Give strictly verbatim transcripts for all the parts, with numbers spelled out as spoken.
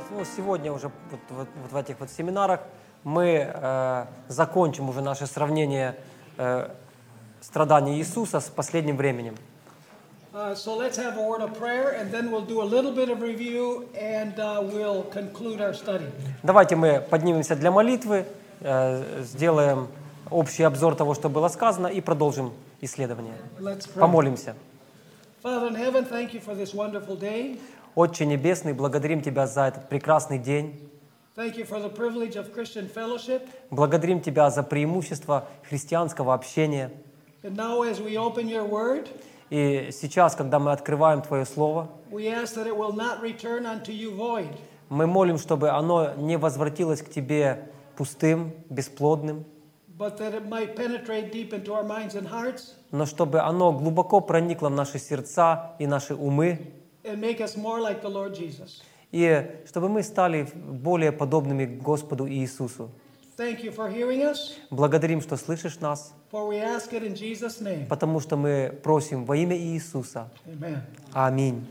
ну, сегодня уже вот, вот, вот в этих вот семинарах мы э, закончим уже наше сравнение э, страданий Иисуса с последним временем. Uh, so let's have a word of prayer, and then we'll do a little bit of review, and uh, we'll conclude our study. Давайте мы поднимемся для молитвы, э, сделаем общий обзор того, что было сказано, и продолжим исследование. Let's pray. Помолимся. Father in heaven, thank you for this wonderful day. Отче Небесный, благодарим Тебя за этот прекрасный день. Thank you for the privilege of Christian fellowship. Благодарим Тебя за преимущество христианского общения. And now as we open your word, И сейчас, когда мы открываем Твое Слово, we ask that it will not return unto you void, мы молим, чтобы оно не возвратилось к Тебе пустым, бесплодным, but that it might penetrate deep into our minds and hearts но чтобы оно глубоко проникло в наши сердца и наши умы, and make us more like the Lord Jesus. и чтобы мы стали более подобными Господу Иисусу. Thank you for hearing us, Благодарим, что слышишь нас, for we ask it in Jesus' name. потому что мы просим во имя Иисуса. Amen. Аминь.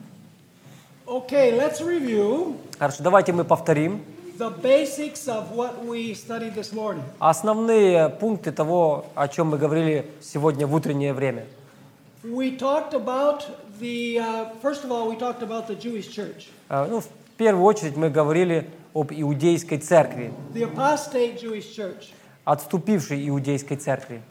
Okay, let's review Хорошо, давайте мы повторим the basics of what we studied this morning. основные пункты того, о чем мы говорили сегодня в утреннее время. We talked about the, uh, first of all, we talked about the Jewish church. Э, Ну, в первую очередь мы говорили об иудейской церкви, The apostate Jewish church. отступившей иудейской церкви.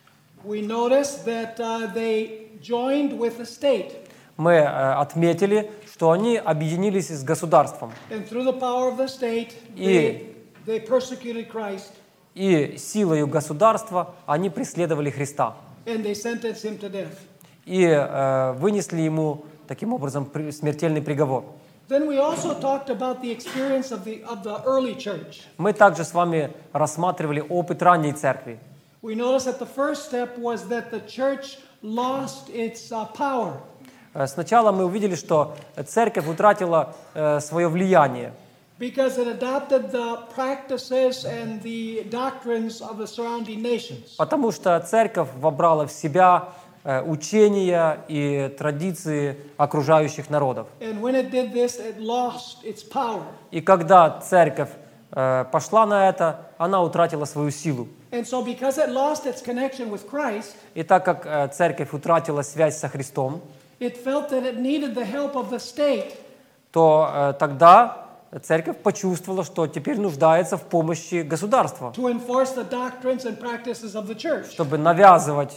We noticed that uh, they joined with the state. Мы э, отметили, что они объединились с государством, And through the power of the state, И- they, they persecuted Christ и силою государства они преследовали Христа, and they sentenced him to death. и э, вынесли ему таким образом при- смертельный приговор. Then we also talked about the experience of the, of the early church. Мы также с вами рассматривали опыт ранней церкви. We noticed that the first step was that the church lost its uh, power. Э, Сначала мы увидели, что церковь утратила э, свое влияние, Because it adopted the practices and the doctrines of the surrounding nations. потому что церковь вобрала в себя э, учения и традиции окружающих народов. And when it did this, it lost its power. И когда церковь э, пошла на это, она утратила свою силу. And so because it lost its connection with Christ, И так как э, церковь утратила связь со Христом, it felt that it needed the help of the state то э, тогда церковь почувствовала, что теперь нуждается в помощи государства, to enforce the doctrines and practices of the church. чтобы навязывать,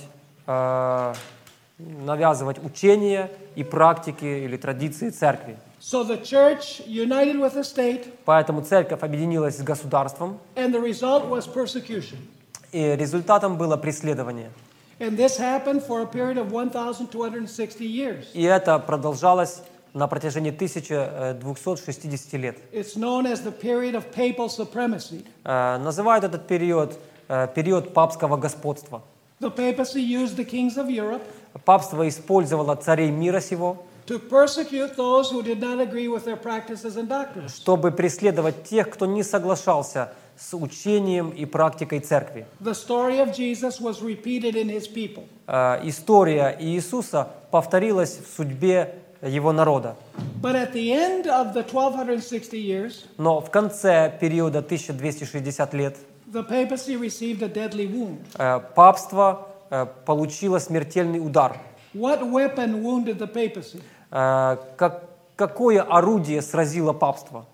э, навязывать учения и практики или традиции церкви. So the church united with the state, Поэтому церковь объединилась с государством, and the result was persecution. и результатом было преследование. And this happened for a period of one thousand two hundred sixty years. И это продолжалось на протяжении тысячи двухсот шестидесяти лет. It's known as the period of papal supremacy. Э, Называют этот период э, период папского господства. The papacy used the kings of Europe Папство использовало царей мира сего, to persecute those who did not agree with their practices and doctrines. чтобы преследовать тех, кто не соглашался с учением и практикой церкви. The story of Jesus was repeated in his people. Э, История Иисуса повторилась в судьбе его народа. But at the end of the twelve sixty years, Но в конце периода тысяча двести шестьдесят лет the papacy received a deadly wound. э, папство э, получило смертельный удар. What weapon wounded the papacy? Э, как- Какое орудие сразило папство?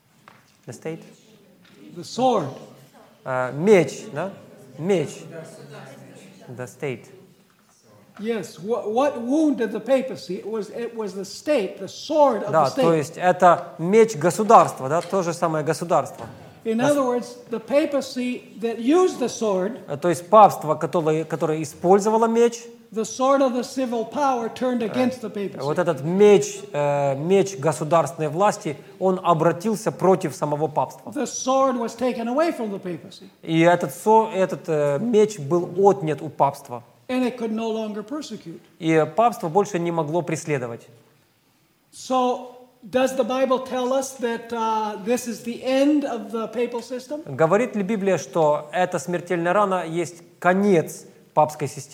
The state? The sword. Э, Меч, да? Меч. The state. Yes, what, what wounded the papacy? It was, it was the state, the sword of the Да, то state. есть это меч государства, да, то же самое государство. In other words, the papacy that used the sword, Э, То есть папство, которое, которое использовало меч, the sword of the civil power turned against the papacy. вот этот меч, э, меч государственной власти, он обратился против самого папства. The sword was taken away from the papacy, И этот, со- этот э, меч был отнят у папства. and it could no longer persecute. И папство больше не могло преследовать. So, does the Bible tell us that uh, this is the end of the papal system? Говорит ли Библия, что эта смертельная рана есть конец папской системы?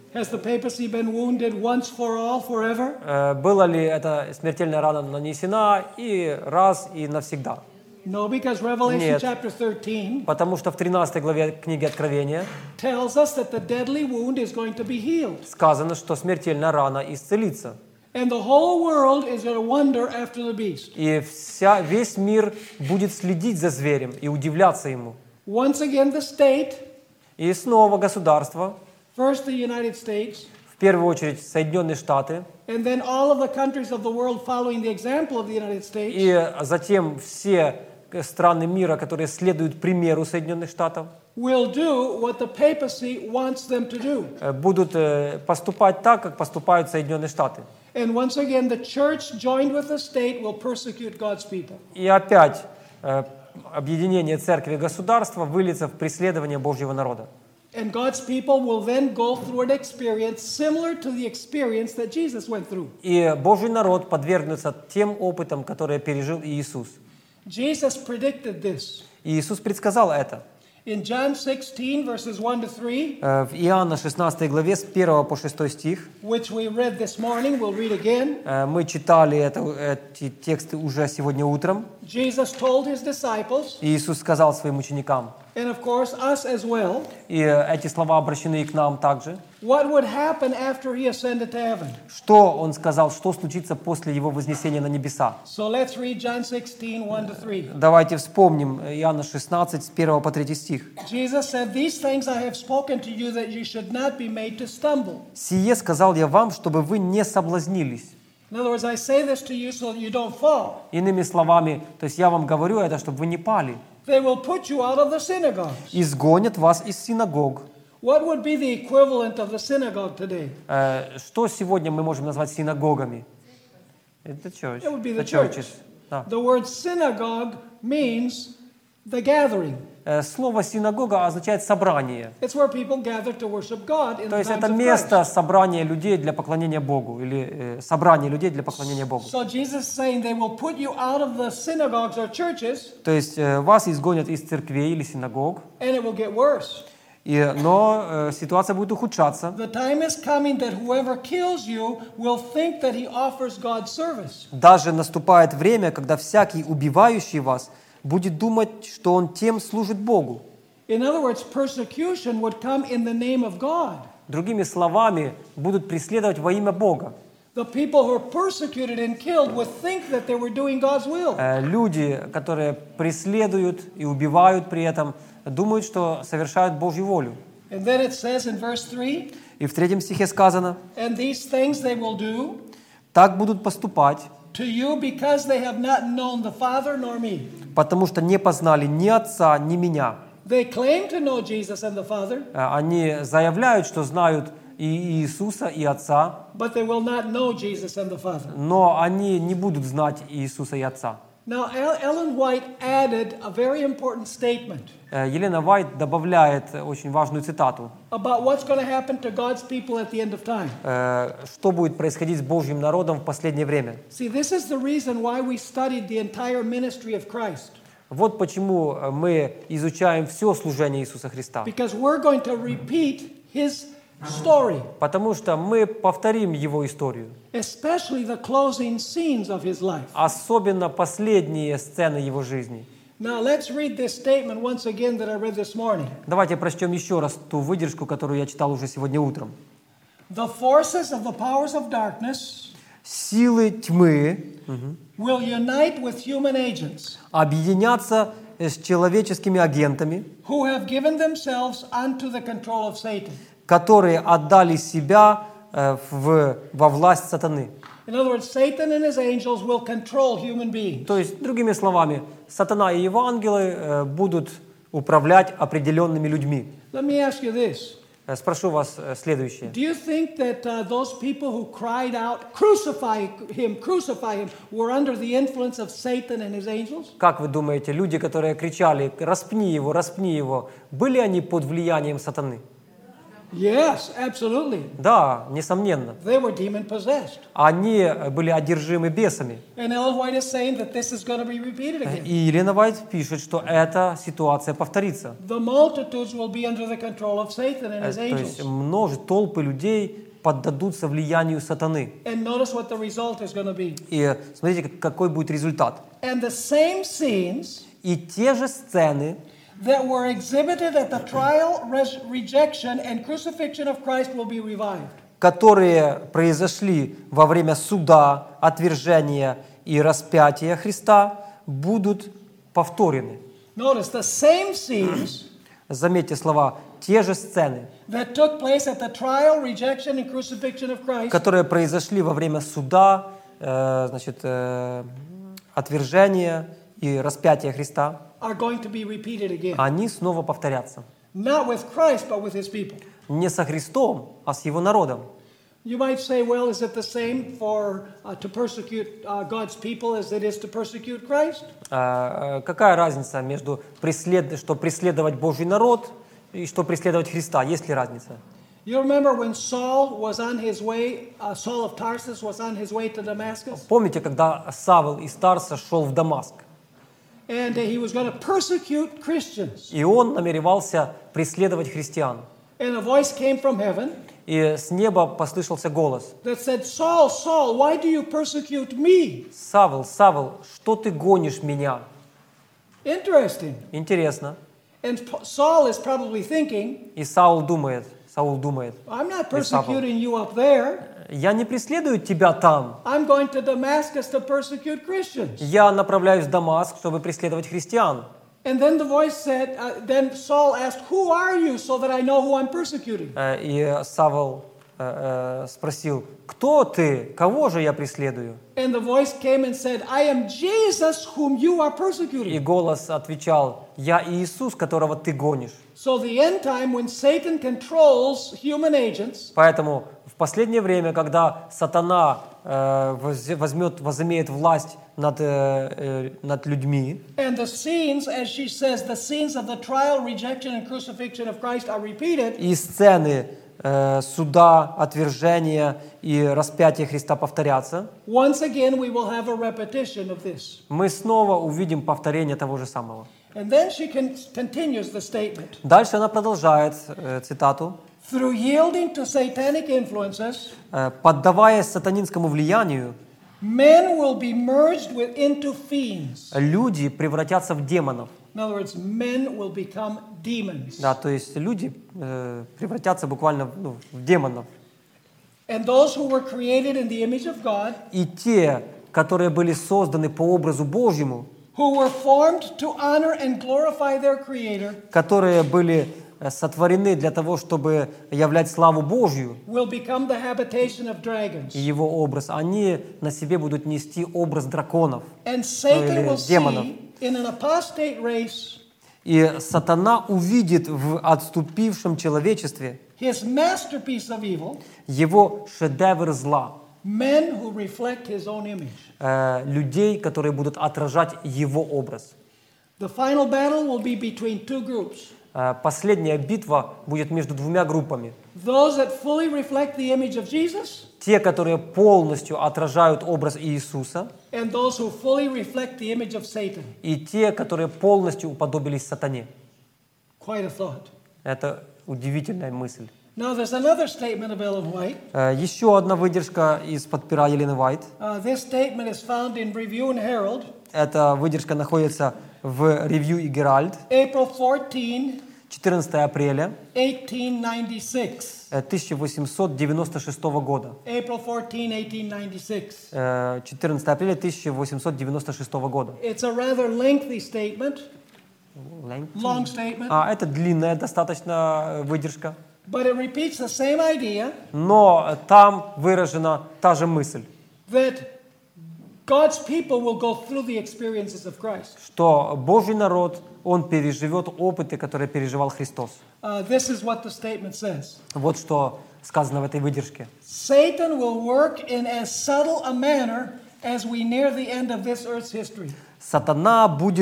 Has the papacy been wounded once for all, forever? Э, Была ли эта смертельная рана нанесена и раз, и навсегда? No, because Revelation Нет. chapter thirteen Потому что в тринадцатой главе книги Откровения tells us that the deadly wound is going to be healed. сказано, что смертельная рана исцелится. And the whole world is going to wonder after the beast. И вся, весь мир будет следить за зверем и удивляться ему. Once again, the state, И снова государство, first the United States, в первую очередь Соединенные Штаты, and then all of the countries of the world following the example of the United States, и затем все страны мира, которые следуют примеру Соединенных Штатов, will do what the papacy wants them to do. э, будут э, поступать так, как поступают Соединенные Штаты. And once again, the church, joined with the state, will persecute God's people. И опять э, объединение церкви и государства выльется в преследование Божьего народа. And God's people will then go through an experience similar to the experience that Jesus went through. И Божий народ подвергнется тем опытам, которые пережил Иисус. Jesus predicted this. И Иисус предсказал это. In John sixteen, verses one to three, Э, В Иоанна шестнадцатой главе с первого по шестой стих which we read this morning, we'll read again. э, мы читали это, эти тексты уже сегодня утром. Jesus told his disciples, И Иисус сказал своим ученикам, and of course us as well, и э, эти слова обращены и к нам также, what would happen after he ascended to heaven. что Он сказал, что случится после Его вознесения на небеса. So let's read John sixteen, one to three. Давайте вспомним Иоанна шестнадцать, с первого по третий стих. Jesus said, "These things I have spoken to you, that you should not be made to stumble." «Сие сказал я вам, чтобы вы не соблазнились». In other words, I say this to you so that you don't fall. Иными словами, то есть я вам говорю это, чтобы вы не пали. They will put you out of the synagogues. «Изгонят вас из синагог». What would be the equivalent of the synagogue today? Э, Что сегодня мы можем назвать синагогами? Это church. It would be the The church. churches. Да. The word synagogue means the gathering. Э, Слово «синагога» означает «собрание». It's where people gather to worship God in То the есть times это of место Christ. собрания людей для поклонения Богу, или э, собрание людей для поклонения Богу. So Jesus is saying they will put you out of the synagogues or churches, То есть э, вас изгонят из церквей или синагог, and it will get worse. и, но э, ситуация будет ухудшаться. The time is coming that whoever kills you will think that he offers God service. Даже наступает время, когда всякий убивающий вас будет думать, что он тем служит Богу. In other words, persecution would come in the name of God. Другими словами, будут преследовать во имя Бога. The people who are persecuted and killed would think that they were doing God's will. Э, Люди, которые преследуют и убивают при этом, думают, что совершают Божью волю. And then it says in verse three, И в третьем стихе сказано, and these things they will do так будут поступать, to you because they have not known the Father nor me. потому что не познали ни Отца, ни Меня. They claim to know Jesus and the Father, Э, Они заявляют, что знают и Иисуса, и Отца, but they will not know Jesus and the Father. но они не будут знать Иисуса и Отца. Now, El- Ellen White added a very important statement Э, Елена Вайт добавляет очень важную цитату, about what's going to happen to God's people at the end of time. э, что будет происходить с Божьим народом в последнее время. See, this is the reason why we studied the entire ministry of Christ, Вот почему мы изучаем все служение Иисуса Христа. because we're going to repeat his story, Потому что мы повторим Его историю. especially the closing scenes of his life. Особенно последние сцены Его жизни. Now, let's read this statement once again that I read this morning. Давайте прочтем еще раз ту выдержку, которую я читал уже сегодня утром. The forces of the powers of darkness Силы тьмы will unite with human agents объединятся с человеческими агентами, who have given themselves unto the control of Satan. которые отдали себя э, в, во власть сатаны. In other words, Satan and his angels will control human beings. То есть, другими словами, сатана и его ангелы э, будут управлять определенными людьми. Let me ask you this. Э, Спрошу вас э, следующее. Do you think that uh, those people who cried out, crucify him, crucify him, were under the influence of Satan and his angels? Как вы думаете, люди, которые кричали «распни его, распни его», были они под влиянием сатаны? Yes, absolutely. Да, несомненно. They were demon-possessed. Они были одержимы бесами. And Ellen White is saying that this is going to be repeated again. И Елена Вайт пишет, что эта ситуация повторится. The multitudes will be under the control of Satan and his То есть angels. множество толпы людей поддадутся влиянию сатаны. And notice what the result is going to be. И смотрите, какой будет результат. And the same scenes И те же сцены, that were exhibited at the trial, res- rejection, and crucifixion of Christ will be revived. которые произошли во время суда, отвержения и распятия Христа, будут повторены. Notice the same scenes Заметьте слова, те же сцены, that took place at the trial, rejection, and crucifixion of Christ которые произошли во время суда, э, значит, э, отвержения и распятия Христа, are going to be repeated again. они снова повторятся. Not with Christ, but with his people. Не со Христом, а с Его народом. You might say, well, is it the same for uh, to persecute uh, God's people as it is to persecute Christ? Э, э, Какая разница между преслед... что преследовать Божий народ и что преследовать Христа? Есть ли разница? You remember when Saul was on his way, uh, Saul of Tarsus was on his way to Damascus? Помните, когда Савл из Тарса шел в Дамаск, And uh, he was going to persecute Christians. и он намеревался преследовать христиан. And a voice came from heaven И с неба послышался голос: that said, Saul, Saul, why do you persecute me? «Савл, Савл, что ты гонишь меня?» Interesting. Интересно. And P- Saul is probably thinking, И Саул думает, Саул думает: I'm not Yes, Saul. persecuting you up there. «Я не преследую тебя там. I'm going to Damascus to persecute Christians. Я направляюсь в Дамаск, чтобы преследовать христиан». And then the voice said, uh, then Saul asked, who are you so that I know who I'm persecuting? Э, И Савл э, э, спросил: «Кто ты? Кого же я преследую?» And the voice came and said, I am Jesus whom you are И persecuting. голос отвечал: «Я Иисус, которого ты гонишь». So the end time when Satan controls human agents, Поэтому в последнее время, когда сатана э, воз- возьмет, возымеет власть над, э, э, над людьми, and the scenes, as she says, the scenes of the trial, rejection, and crucifixion of Christ are repeated, и сцены э, суда, отвержения и распятия Христа повторятся, once again we will have a repetition of this. мы снова увидим повторение того же самого. And then she con- continues the statement. Дальше она продолжает э, цитату. Through yielding to satanic influences, Э, «Поддаваясь сатанинскому влиянию, men will be merged with, into fiends. люди превратятся в демонов». In other words, men will become demons. Да, то есть люди э, превратятся буквально ну, в демонов. And those who were created in the image of God, И те, которые были созданы по образу Божьему, who were formed to honor and glorify their Creator, которые были э, сотворены для того, чтобы являть славу Божью will become the habitation of dragons. и Его образ, они на себе будут нести образ драконов. And Satan или will демонов. see in an apostate race И сатана увидит в отступившем человечестве his masterpiece of evil, его шедевр зла, men who reflect his own image. э, людей, которые будут отражать его образ. The final battle will be between two groups. Э, Последняя битва будет между двумя группами. Those that fully reflect the image of Jesus, Те, которые полностью отражают образ Иисуса, and those who fully reflect the image of Satan. и те, которые полностью уподобились сатане. Quite a thought. Это удивительная мысль. Now there's another statement of Ellen White. Э, Еще одна выдержка из-под пера Елены Вайт. Uh, this statement is found in Review and Herald, Эта выдержка находится в Review и Herald, April fourteenth, четырнадцатого апреля eighteen ninety-six. э, тысяча восемьсот девяносто шестого года. April fourteenth, eighteen ninety-six. Э, четырнадцатого апреля тысяча восемьсот девяносто шестого года. It's a rather lengthy statement, long statement, А, это длинная достаточно э, выдержка, but it repeats the same idea но там выражена та же мысль, that God's people will go through the experiences of Christ. что Божий народ, он переживет опыты, которые переживал Христос. Uh, this is what the statement says. Вот что сказано в этой выдержке. Satan will work in as subtle a manner as we near the end of this earth's history. Сатана будет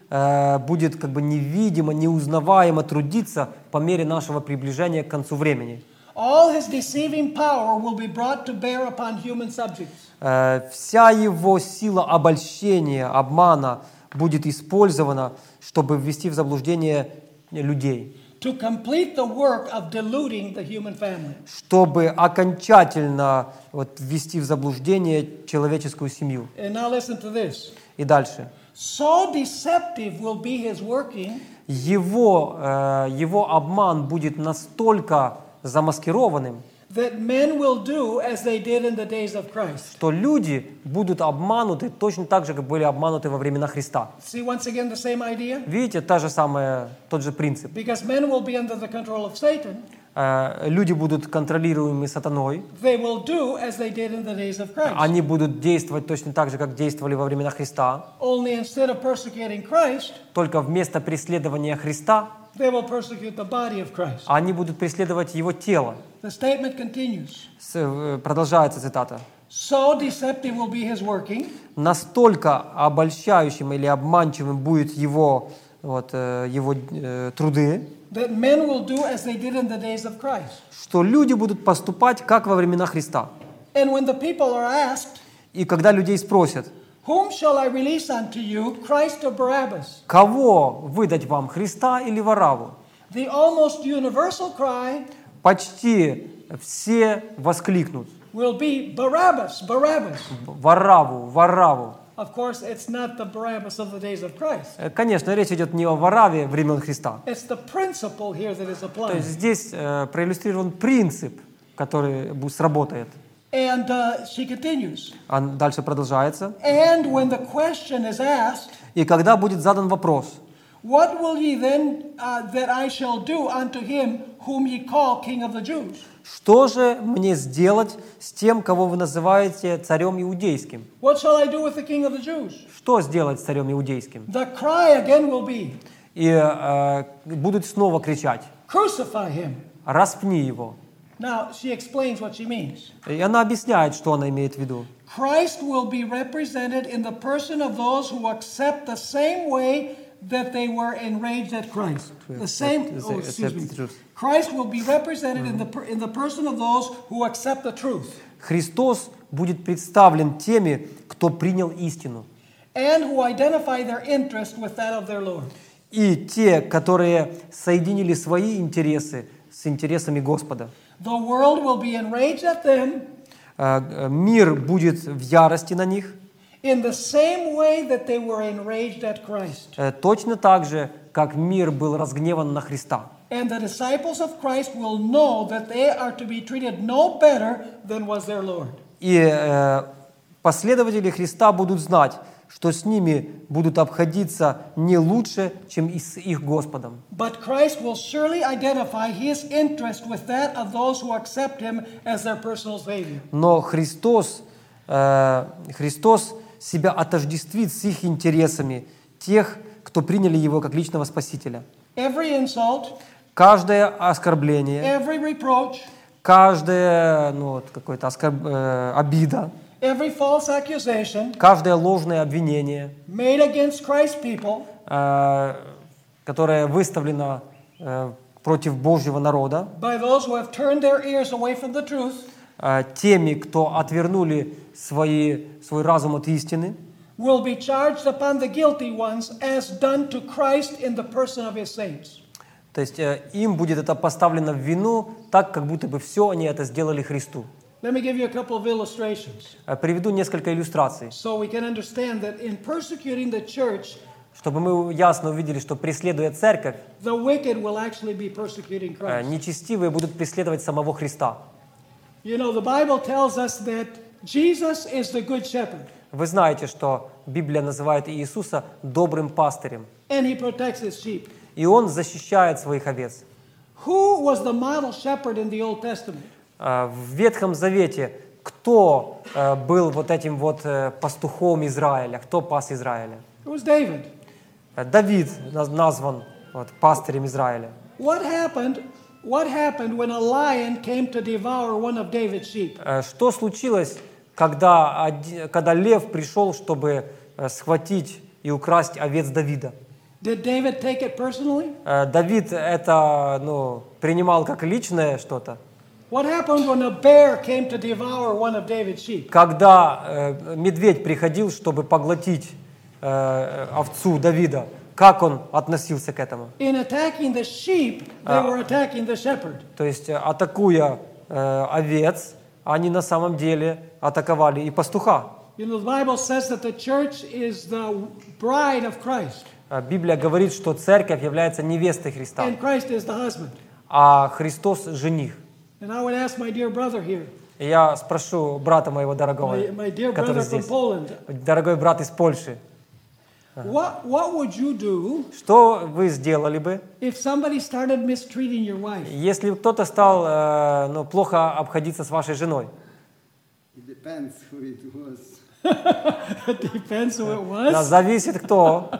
э, будет как бы невидимо, неузнаваемо трудиться по мере нашего приближения к концу времени. All his deceiving power will be brought to bear upon human subjects. Э, вся его сила обольщения, обмана будет использована, чтобы ввести в заблуждение людей, To complete the work of deluding the human family. чтобы окончательно вот, ввести в заблуждение человеческую семью. And now listen to this. И дальше. So deceptive will be his working Его, э, его обман будет настолько замаскированным, that men will do as they did in the days of Christ. что люди будут обмануты точно так же, как были обмануты во времена Христа. See once again the same idea? Видите, та же самая, тот же принцип. Because men will be under the control of Satan, Э, Люди будут контролируемы сатаной, they will do as they did in the days of Christ. они будут действовать точно так же, как действовали во времена Христа, Only instead of persecuting Christ, только вместо преследования Христа they will persecute the body of Christ. они будут преследовать его тело. The statement continues. С- э, Продолжается цитата. So deceptive will be his working Настолько обольщающим или обманчивым будет его, вот, э, его э, труды, that men will do as they did in the days of Christ. что люди будут поступать, как во времена Христа. And when the people are asked, И когда людей спросят, whom shall I release unto you, Christ or Barabbas? кого выдать вам, Христа или Вараву, The almost universal cry почти все воскликнут: will be Barabbas, Barabbas. Вараву, Вараву. Of course, it's not the Barabbas of the days of Christ. Э, Конечно, речь идет не о Вараве времен Христа. It's the principle here that is То applied. есть здесь э, проиллюстрирован принцип, который бу- сработает. And uh, she continues. А дальше продолжается. And when the question is asked, И когда будет задан вопрос, what will ye then uh, that I shall do unto him whom ye call King of the Jews? что же мне сделать с тем, кого вы называете царем иудейским? What shall I do with the King of the Jews? Что сделать с царем иудейским? The cry again will be, И э, будут снова кричать: crucify him. распни его. Now, she explains what she means. И она объясняет, что она имеет в виду. Christ will be represented in the person of those who accept the same way that they were enraged at Christ. The same, oh, excuse me. Christ will be represented in the, per- in the person of those who accept the truth Христос будет представлен теми, кто принял истину, and who identify their interest with that of their Lord. и те, которые соединили свои интересы с интересами Господа. The world will be enraged at them Э, э, Мир будет в ярости на них, in the same way that they were enraged at Christ. э, точно так же, как мир был разгневан на Христа. And the disciples of Christ will know that they are to be treated no better than was their Lord. И э, последователи Христа будут знать, что с ними будут обходиться не лучше, чем и с их Господом. But Christ will surely identify his interest with that of those who accept him as their personal Savior. Но Христос, э, Христос себя отождествит с их интересами, тех, кто приняли Его как личного Спасителя. Every insult, Каждое оскорбление, every reproach, каждая ну, вот, какое-то оскорб... э, обида, every false accusation каждое ложное обвинение, made against Christ's people э, которое выставлено э, против Божьего народа, by those who have turned their ears away from the truth, э, теми, кто отвернули свои, свой разум от истины, will be charged upon the guilty ones as done to Christ in the person of his saints. то есть э, им будет это поставлено в вину, так, как будто бы все они это сделали Христу. Let me give you a couple of illustrations Э, Приведу несколько иллюстраций, so we can understand that in persecuting the church, чтобы мы ясно увидели, что преследуя церковь, the wicked will actually be persecuting э, Christ. нечестивые будут преследовать самого Христа. You know, the Bible tells us that Jesus is the good shepherd Вы знаете, что Библия называет Иисуса добрым пастырем, and he protects his sheep. и Он защищает своих овец. Who was the model shepherd in the Old Testament? Э, В Ветхом Завете кто э, был вот этим вот э, пастухом Израиля, кто пас Израиля? It was David. Э, Давид наз- назван вот, пастырем Израиля. What happened? What happened when a lion came to devour one of David's sheep? Э, Что случилось, когда, оди- когда лев пришел, чтобы э, схватить и украсть овец Давида? Did David take it personally? Э, Давид это, ну, принимал как личное что-то. What happened when a bear came to devour one of David's sheep? Когда э, медведь приходил, чтобы поглотить э, овцу Давида, как он относился к этому? In attacking the sheep, they were attacking the shepherd. То есть, атакуя э, овец, они на самом деле атаковали и пастуха. You know, the Bible says that the church is the bride of Christ, Библия говорит, что церковь является невестой Христа, and Christ is the husband. а Христос – жених. And I would ask my dear brother here, И я спрошу брата моего дорогого, my, my dear который brother from здесь, Poland, дорогой брат из Польши, what, what would you do что вы сделали бы, if somebody started mistreating your wife? если кто-то стал э, ну, плохо обходиться с вашей женой? It depends who it was. It depends who it Да, was. зависит кто.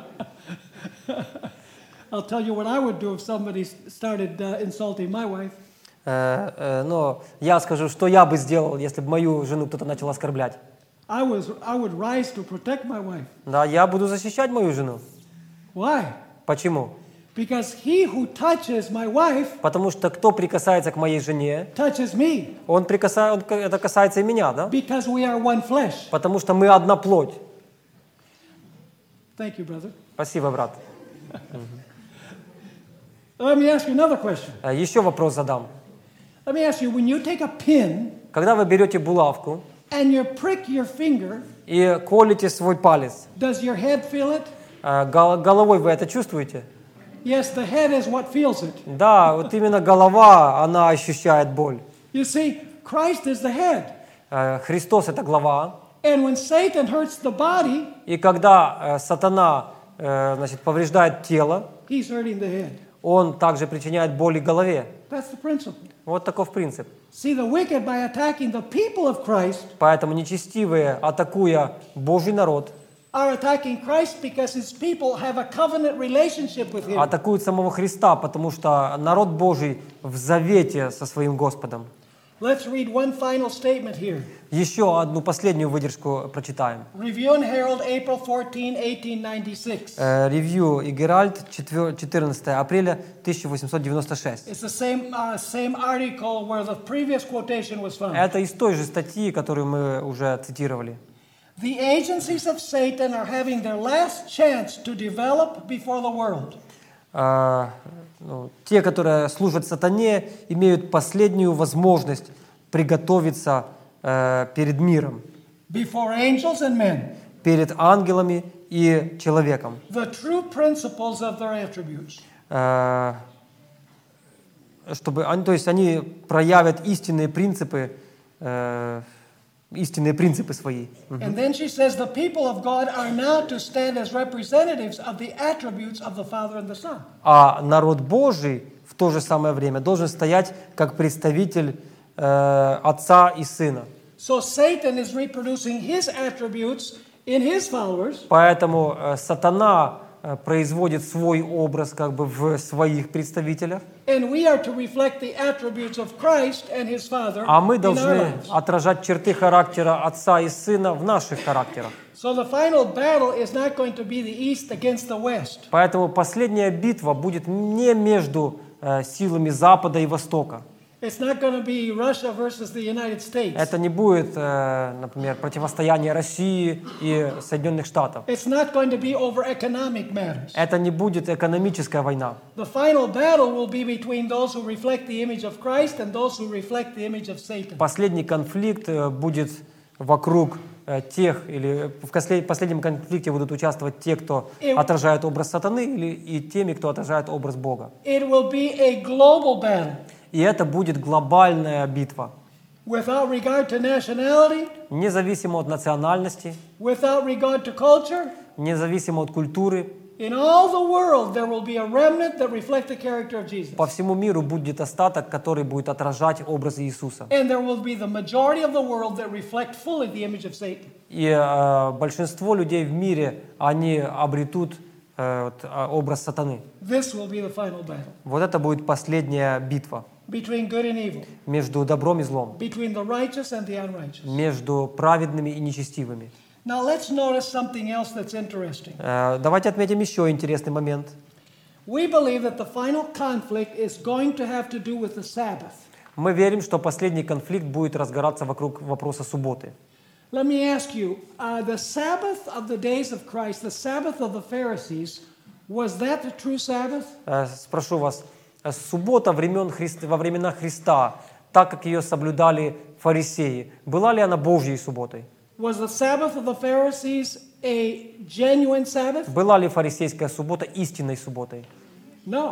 I'll tell you what I would do if somebody started uh, insulting my wife. Э, э, но я скажу, что я бы сделал, если бы мою жену кто-то начал оскорблять. I was I would rise to protect my wife. Да, я буду защищать мою жену. Why? Почему? Because he who touches my wife Потому что кто прикасается к моей жене, touches me. он прикаса... он... это касается и меня, да? Because we are one flesh. Потому что мы одна плоть. Thank you, brother. Спасибо, брат. Let me ask you another question. Э, Еще вопрос задам. Let me ask you, when you take a pin Когда вы берете булавку and you prick your finger, и колите свой палец, does your head feel it? э, гол- головой вы это чувствуете? Yes, the head is what feels it. Да, вот именно голова, она ощущает боль. You see, Christ is the head. Э, Христос – это глава. And when Satan hurts the body, И когда э, сатана э, значит, повреждает тело, he's hurting the head. он также причиняет боль и голове. That's the principle. Вот таков принцип. See, the wicked, by attacking the people of Christ, Поэтому нечестивые, атакуя Божий народ, are attacking Christ because his people have a covenant relationship with him. атакуют самого Христа, потому что народ Божий в завете со своим Господом. Let's read one final statement here. Еще одну последнюю выдержку прочитаем. Review and Herald, April fourteenth, eighteen ninety-six. Э, Ревью и Геральт, четырнадцатое апреля тысяча восемьсот девяносто шестого. It's the same, uh, same article where the previous quotation was found. Это из той же статьи, которую мы уже цитировали. The agencies of Satan are having their last chance to develop before the world. Э, ну, те, которые служат сатане, имеют последнюю возможность приготовиться э, перед миром, Before angels and men. перед ангелами и человеком. The true principles of their attributes. Э, чтобы, они- то есть они проявят истинные принципы, э, истинные принципы свои. And then she says the people of God are now to stand as representatives of the attributes of the Father and the Son. А народ Божий в то же самое время должен стоять как представитель э, Отца и Сына. So Satan is reproducing his attributes in his followers, Поэтому э, сатана э, производит свой образ как бы в своих представителях, and we are to reflect the attributes of Christ and his Father а мы in our должны lives. отражать черты характера Отца и Сына в наших характерах. So the final battle is not going to be the East against the West. Поэтому последняя битва будет не между э, силами Запада и Востока. It's not going to be Russia versus the United States. Это не будет, э, например, противостояние России и Соединенных Штатов. It's not going to be over economic matters. Это не будет экономическая война. The final battle will be between those who reflect the image of Christ and those who reflect the image of Satan. Последний конфликт э, будет вокруг э, тех, или в косле- последнем конфликте будут участвовать те, кто И- отражает образ сатаны, или и теми, кто отражает образ Бога. It will be a global battle И это будет глобальная битва, without regard to nationality, независимо от национальности, without regard to culture. независимо от культуры. In all the world, there will be a remnant that reflect the character of Jesus. По всему миру будет остаток, который будет отражать образ Иисуса. And there will be the majority of the world that reflect fully the image of Satan. И э, большинство людей в мире, они обретут э, вот, э, образ сатаны. This will be the final battle Вот это будет последняя битва between good and evil, между добром и злом, between the righteous and the unrighteous. между праведными и нечестивыми. Now let's notice something else that's interesting. Э, Давайте отметим еще интересный момент. We believe that the final conflict is going to have to do with the Sabbath. Мы верим, что последний конфликт будет разгораться вокруг вопроса субботы. Let me ask you, uh, the Sabbath of the days of Christ, the Sabbath of the Pharisees, was that the true Sabbath? Э, Спрошу вас, э, суббота времен Христ- во времена Христа, так как ее соблюдали фарисеи, была ли она Божьей субботой? Was the Sabbath of the Pharisees a genuine Sabbath? Была ли фарисейская суббота истинной субботой? No.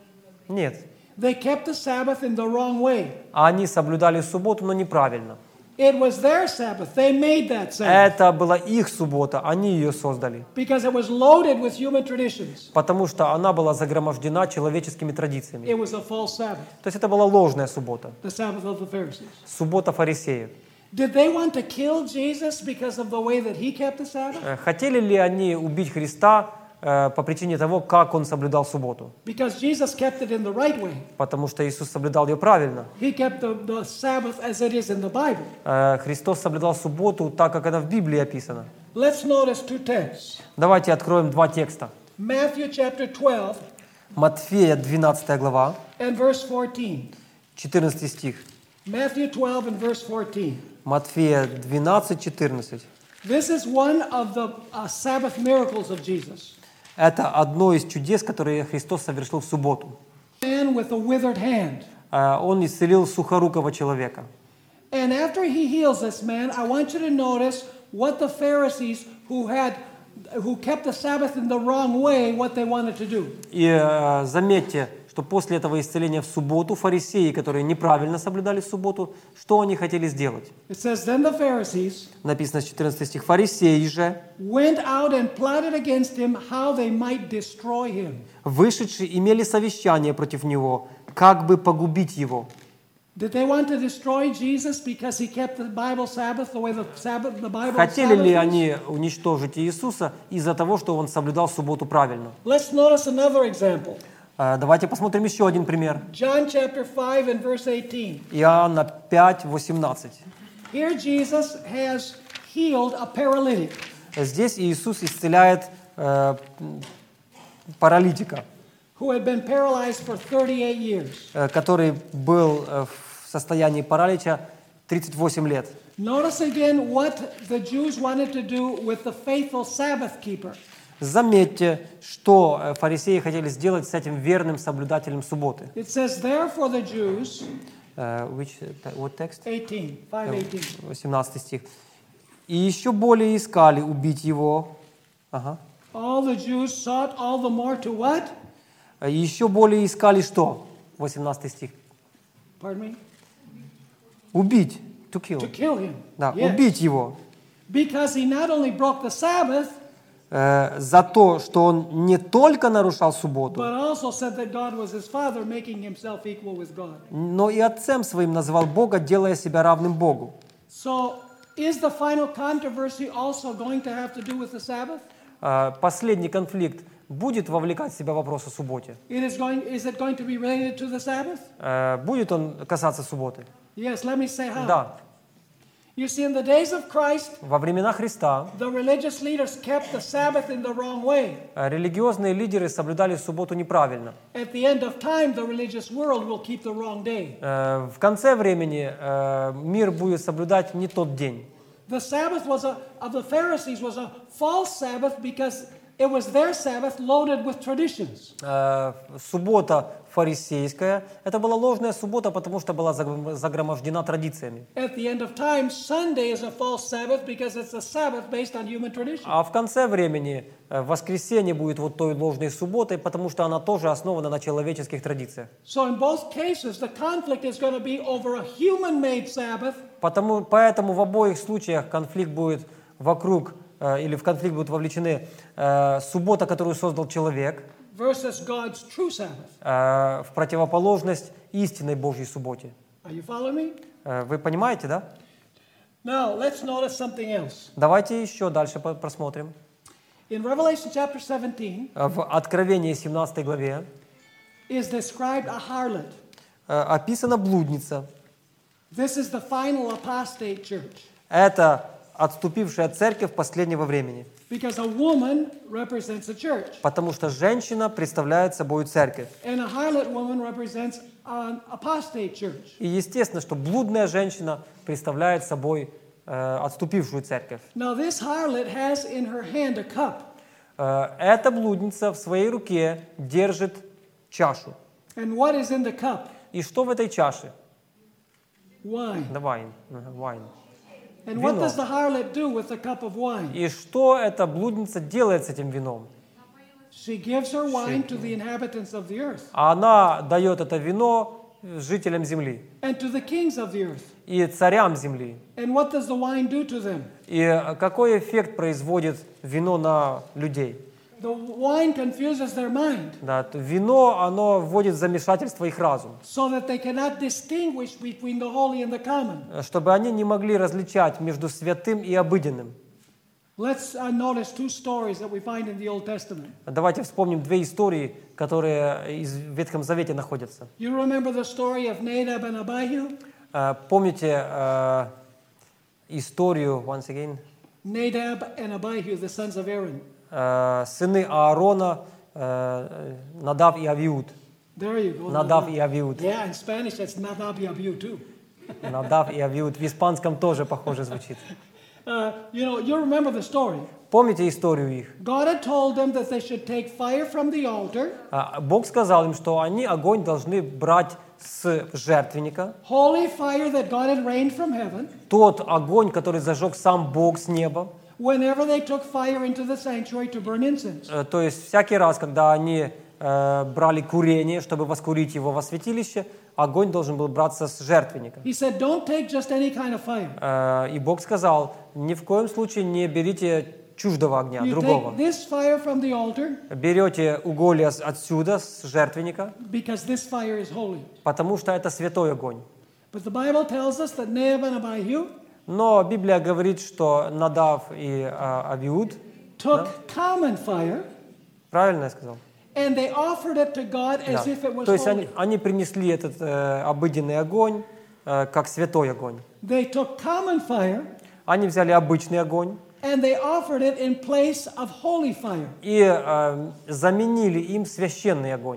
Нет. They kept the Sabbath in the wrong way. А они соблюдали субботу, но неправильно. It was their Sabbath. They made that Sabbath Это была их суббота, они ее создали. because it was loaded with human traditions. Потому что она была загромождена человеческими традициями. It was a false Sabbath, То есть это была ложная суббота. the Sabbath of the Pharisees. Суббота фарисеев. Did they want to kill Jesus because of the way that he kept the Sabbath? Э, Хотели ли они убить Христа э, по причине того, как он соблюдал субботу? Because Jesus kept it in the right way. Потому что Иисус соблюдал ее правильно. He kept the, the Sabbath as it is in the Bible. Э, Христос соблюдал субботу так, как она в Библии описана. Let's notice two texts. Давайте откроем два текста. Matthew chapter twelve Матфея, двенадцатая глава, and verse fourteen. четырнадцатый стих. Matthew twelve and verse fourteen. Матфея двенадцать, четырнадцать. This is one of the uh, Sabbath miracles of Jesus. Это одно из чудес, которые Христос совершил в субботу. Man with a withered hand. Э, Он исцелил сухорукого человека. And after he heals this man, I want you to notice what the Pharisees who had who kept the Sabbath in the wrong way, what they wanted to do. И э, заметьте, что после этого исцеления в субботу фарисеи, которые неправильно соблюдали субботу, что они хотели сделать? It says, then the Pharisees Написано четырнадцатый стих. Фарисеи же, went out and plotted against him how they might destroy him. вышедшие, имели совещание против него, как бы погубить его. Did they want to destroy Jesus because he kept the Bible Sabbath the way the Sabbath the Bible Хотели Sabbath ли is? они уничтожить Иисуса из-за того, что он соблюдал субботу правильно? Let's notice another example. Э, Давайте посмотрим еще один пример. John chapter five and verse eighteen. Иоанна пять, восемнадцать. Here Jesus has healed a paralytic. Здесь Иисус исцеляет э, паралитика, Who had been paralyzed for thirty-eight years. э, который был э, в состоянии паралича тридцать восемь лет. Notice again what the Jews wanted to do with the faithful Sabbath keeper. Заметьте, что э, фарисеи хотели сделать с этим верным соблюдателем субботы. It says, therefore the Jews, Э, which, э, what text? eighteen, five eighteen. восемнадцатый стих. «И еще более искали убить его». Ага. All the Jews sought all the more to what? «И еще более искали что?» восемнадцатый стих. Pardon me? Убить. To kill. To kill him. Да, Yes. убить его. Because he not only broke the Sabbath, Э, за то, что он не только нарушал субботу, but also said that God was his father, making himself equal with God. но и отцем своим называл Бога, делая себя равным Богу. So, is the final controversy also going to have to do with the Sabbath? Э, Последний конфликт будет вовлекать в себя вопрос о субботе? It is going, is it going to be related to the Sabbath? Э, Будет он касаться субботы? Yes, let me say how. Да. You see, in the days of Christ, Во времена Христа the religious leaders kept the Sabbath in the wrong way. э, религиозные лидеры соблюдали субботу неправильно. At the end of time, the religious world will keep the wrong day. Э, В конце времени э, мир будет соблюдать не тот день. The Sabbath was a, of the Pharisees was a false Sabbath because it was their Sabbath loaded with traditions. Э, Суббота фарисейская – это была ложная суббота, потому что была загр- загромождена традициями. At the end of time, Sunday is a false Sabbath because it's a Sabbath based on human tradition. А в конце времени э, воскресенье будет вот той ложной субботой, потому что она тоже основана на человеческих традициях. So in both cases, the conflict is going to be over a human-made Sabbath Потому, поэтому в обоих случаях конфликт будет вокруг, э, или в конфликт будут вовлечены э, суббота, которую создал человек, versus God's true Sabbath. э, в противоположность истинной Божьей субботе. Are you following me? Э, Вы понимаете, да? Now, let's notice something else. Давайте еще дальше по- просмотрим. In Revelation chapter seventeen Э, В Откровении семнадцатой главе is described a harlot. э, описана блудница. This is the final apostate church. Это отступившая церковь последнего времени. Because a woman represents a church. Потому что женщина представляет собой церковь. And a harlot woman represents an apostate church. И естественно, что блудная женщина представляет собой э, отступившую церковь. Now this harlot has in her hand a cup. Э, эта блудница в своей руке держит чашу. And what is in the cup? И что в этой чаше? Wine. Да, вайн. Ага, вайн. And what Вино. does the harlot do with the cup of wine? И что эта блудница делает с этим вином? She gives her wine to the inhabitants of the earth Она дает это вино жителям земли and to the kings of the earth. и царям земли. And what does the wine do to them? И какой эффект производит вино на людей? The wine confuses their mind Да, то вино, оно вводит в замешательство их разум, so that they cannot distinguish between the holy and the common. чтобы они не могли различать между святым и обыденным. Let's uh, notice two stories that we find in the Old Testament. Давайте вспомним две истории, которые из в Ветхом Завете находятся. You remember the story of Nadab and Abihu? Э, Помните э, историю, once again, Nadab and Abihu, the sons of Aaron. э, сыны Аарона, э, Надав и Авиуд. There you go. Надав и Авиуд. Yeah, in Spanish that's Nadab y Abihu too. Надав и Авиуд. В испанском тоже похоже звучит. Uh, you know, you remember the story. Помните историю их? God had told them that they should take fire from the altar, А, Бог сказал им, что они огонь должны брать с жертвенника. holy fire that God had rained from heaven. Тот огонь, который зажег сам Бог с неба. Whenever they took fire into the sanctuary to burn incense. Э, То есть всякий раз, когда они э, брали курение, чтобы воскурить его во святилище, огонь должен был браться с жертвенника. He said, don't take just any kind of fire. Э, И Бог сказал, ни в коем случае не берите чуждого огня, You другого. take this fire from the altar Берете уголья с- отсюда, с жертвенника, because this fire is holy. потому что это святой огонь. But the Bible tells us that Nadab and Abihu Но Библия говорит, что Надав и а, Авиуд, took common fire правильно я сказал? and they offered it to God as Да. if it was То есть holy. они, они принесли этот э, обыденный огонь, э, как святой огонь. They took common fire Они взяли обычный огонь and they offered it in place of holy fire. и э, заменили им священный огонь.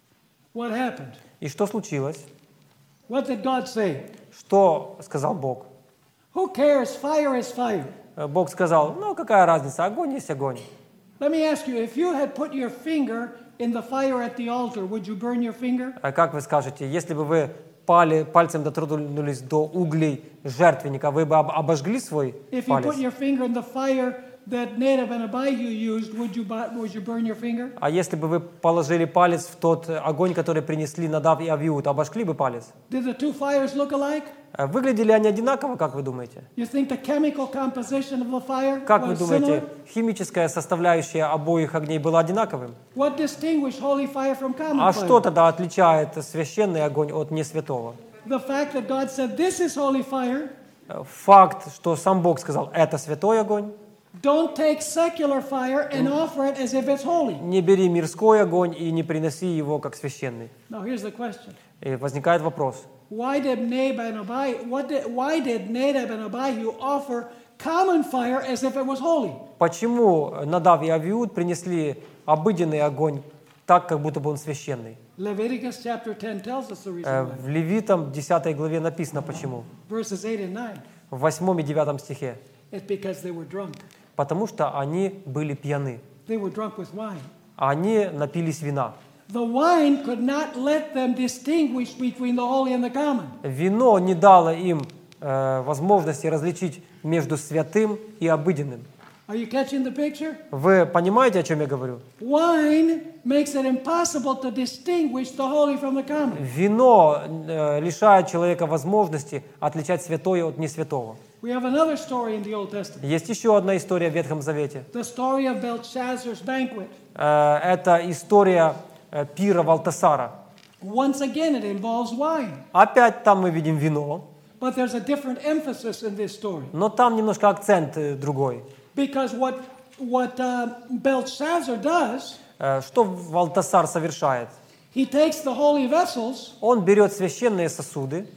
What happened? И что случилось? What did God say? Что сказал Бог? Who cares? Fire is fire. Э, Бог сказал, ну какая разница, огонь есть огонь. Let me ask you, if you had put your finger in the fire at the altar, would you burn your finger? А как вы скажете, если бы вы пали, пальцем дотронулись до углей жертвенника, вы бы об- обожгли свой If you put палец? your finger in the fire that Nadab and Abihu used, would you, bu- would you burn your finger? А если бы вы положили палец в тот огонь, который принесли Надав и Авиуд, обожгли бы палец? Did the two fires look alike? Э, Выглядели они одинаково, как вы думаете? You think the chemical composition of the fire Как вы was думаете, similar? химическая составляющая обоих огней была одинаковым? What distinguished holy fire from common А fire? что тогда отличает священный огонь от несвятого? The fact that God said, this is holy fire. Э, Факт, что сам Бог сказал, это святой огонь. Don't take secular fire and offer it as if it's holy. Не бери мирской огонь и не приноси его как священный. Now here's the question. И возникает вопрос. Why did Nadab and Abihu, what did, why did Nadab and Abihu offer common fire as if it was holy? Почему Надав и Авиуд принесли обыденный огонь так, как будто бы он священный? Leviticus chapter ten tells us the Э, reason why. В Левитам десятой главе написано почему. Verses eight and nine. В восьмом и девятом стихе. It's because they were drunk. Потому что они были пьяны. They were drunk with wine. Они напились вина. The wine could not let them distinguish between the holy and the common. Вино не дало им э, возможности различить между святым и обыденным. Are you catching the picture? Вы понимаете, о чем я говорю? Wine makes it impossible to distinguish the holy from the common. Вино э, лишает человека возможности отличать святое от несвятого. We have another story in the Old Testament. Есть еще одна история в Ветхом Завете. The story of Belshazzar's banquet. Э, Это история э, пира Валтасара. Once again, it involves wine. Опять там мы видим вино, But there's a different emphasis in this story. но там немножко акцент э, другой. Because what, what uh, Belshazzar does, Э, Что Валтасар совершает? he takes the holy vessels Он берет священные сосуды,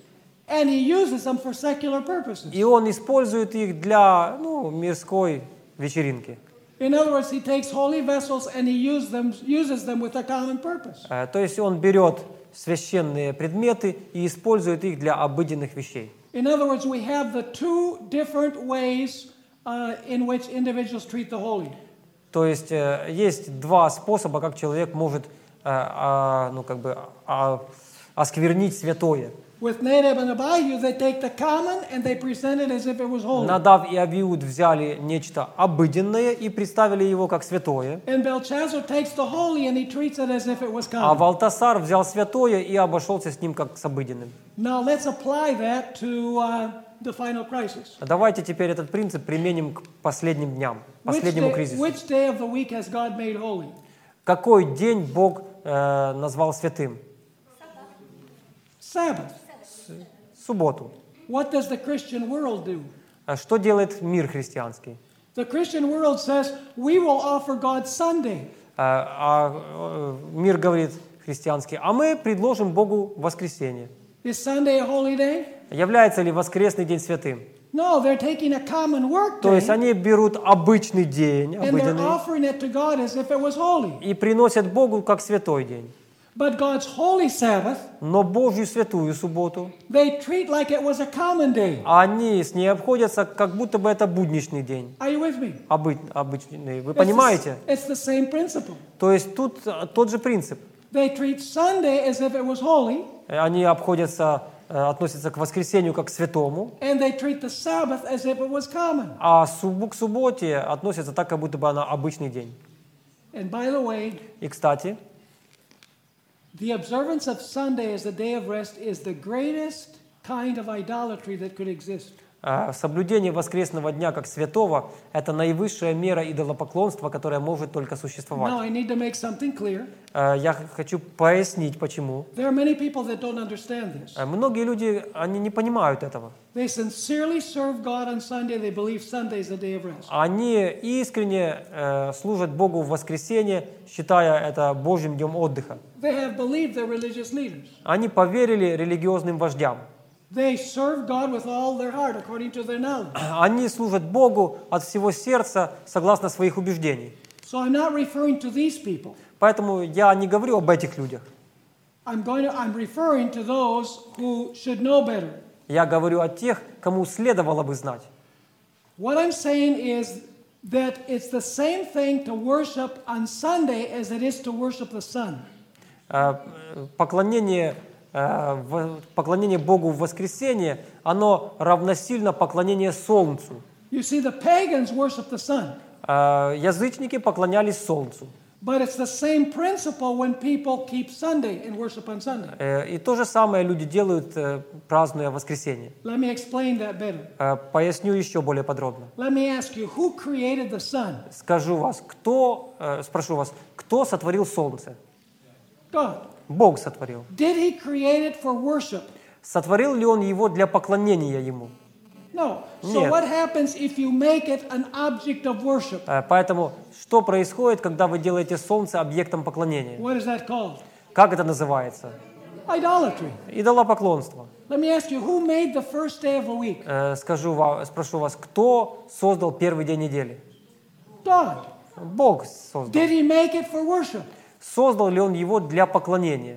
and he uses them for secular purposes. И он использует их для, ну, мирской вечеринки. In other words, he takes holy vessels and he use them, uses them with a common purpose. Э, То есть он берет священные предметы и использует их для обыденных вещей. In other words, we have the two different ways uh, in which individuals treat the holy. То есть э, есть два способа, как человек может э, а, ну, как бы, а, осквернить святое. With Nadab and Abihu, they take the common and they present it as if it was holy. Надав и Авиуд взяли нечто обыденное и представили его как святое, And Belshazzar takes the holy and he treats it as if it was а common. Валтасар взял святое и обошелся с ним как с обыденным. Now let's apply that to uh, the final crisis. Давайте теперь этот принцип применим к последним дням, Which последнему day, кризису. which day of the week has God made holy? Какой день Бог э, назвал святым? Sabbath. Субботу. What does the Christian world do? А что делает мир христианский? The Christian world says, we will offer God Sunday. А, а, э, мир говорит христианский, а мы предложим Богу воскресенье. Is Sunday a holy day? Является ли воскресный день святым? No, they're taking a common work То есть day они берут обычный день, and they're обыденный, offering it to God as if it was holy. и приносят Богу как святой день. But God's holy Sabbath, Но Божью святую субботу they treat like it was a common day. они с ней обходятся, как будто бы это будничный день. Are you with me? Обы- обычный. Вы It's the- понимаете? It's the same principle. То есть тут э, тот же принцип. They treat Sunday as if it was holy, Они обходятся, э, относятся к воскресенью как к святому, and they treat the Sabbath as if it was common. а суб- к субботе относятся так, как будто бы она обычный день. And by the way, И, кстати, the observance of Sunday as the day of rest is the greatest kind of idolatry that could exist. э, соблюдение воскресного дня как святого – это наивысшая мера идолопоклонства, которая может только Now существовать. I need to make something clear. Э, Я х- хочу пояснить, почему. There are many people that don't understand this. Э, Многие люди, они не понимают этого. They sincerely serve God on Sunday. They believe Sunday is the day of rest. Они искренне э, служат Богу в воскресенье, считая это Божьим днем отдыха. They have believed their religious leaders. Они поверили религиозным вождям. They serve God with all their heart according to their knowledge. Они служат Богу от всего сердца, согласно своих убеждений. So I'm not referring to these people. Поэтому я не говорю об этих людях. I'm going to, I'm referring to those who should know better. Я говорю о тех, кому следовало бы знать. What I'm saying is that it's the same thing to worship on Sunday as it is to worship the sun. Э, Поклонение, э, в- поклонение Богу в воскресенье, оно равносильно поклонению солнцу. You see, the pagans worship the sun, Э, Язычники поклонялись солнцу. but it's the same principle when people keep Sunday and worship on Sunday. Э, И то же самое люди делают, э, празднуя воскресенье. Let me explain that better. Э, Поясню еще более подробно. Let me ask you, who created the sun? Скажу вас, кто, э, спрошу вас, кто сотворил солнце? God. Бог сотворил. Did he create it for worship? Сотворил ли он его для поклонения ему? No. So Нет. what happens if you make it an object of worship? Э, Поэтому что происходит, когда вы делаете солнце объектом поклонения? What is that called? Как это называется? Idolatry. Идолопоклонство. Let me ask you, who made the first day of the week? Э, Скажу вам, спрошу вас, кто создал первый день недели? God. Бог создал. Did he make it for worship? Создал ли он его для поклонения?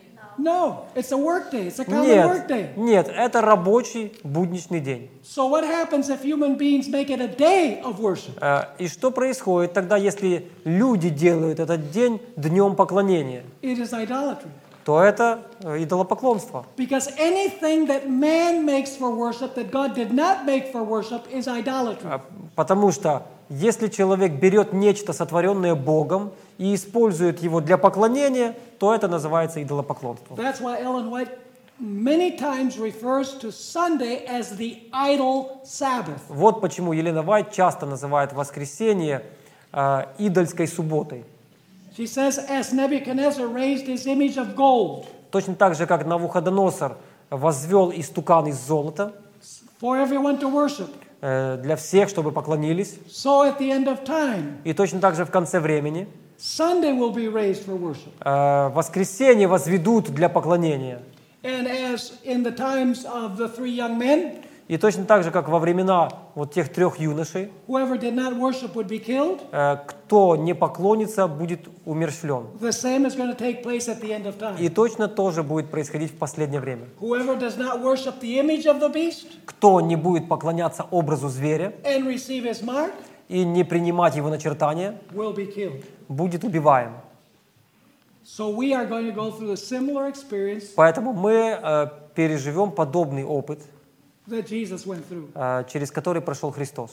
No. It's a work day. It's a common Нет, work day. нет, это рабочий будничный день. So what happens if human beings make it a day of worship? Э, И что происходит тогда, если люди делают этот день днем поклонения? It is idolatry. То это э, идолопоклонство. Because anything that man makes for worship that God did not make for worship is idolatry. А, Потому что если человек берет нечто, сотворенное Богом, и использует его для поклонения, то это называется идолопоклонством. That's why Ellen White many times refers to Sunday as the idol Sabbath. Вот почему Елена Вайт часто называет воскресенье э, идольской субботой. She says, as Nebuchadnezzar raised his image of gold Точно так же, как Навуходоносор возвел истукан из золота for everyone to worship, э, для всех, чтобы поклонились, so at the end of time, и точно так же в конце времени Sunday will be raised for worship. э, воскресенье возведут для поклонения. And as in the times of the three young men, И точно так же, как во времена вот тех трех юношей, whoever did not worship would be killed. э, кто не поклонится, будет умерщвлен. The same is going to take place at the end of time. И точно тоже будет происходить в последнее время. Whoever does not worship the image of the beast Кто не будет поклоняться образу зверя and receive his mark и не принимать его начертания, will be killed. будет убиваем. So we are going to go through a similar experience Поэтому мы э, переживем подобный опыт, that Jesus went through. э, через который прошел Христос.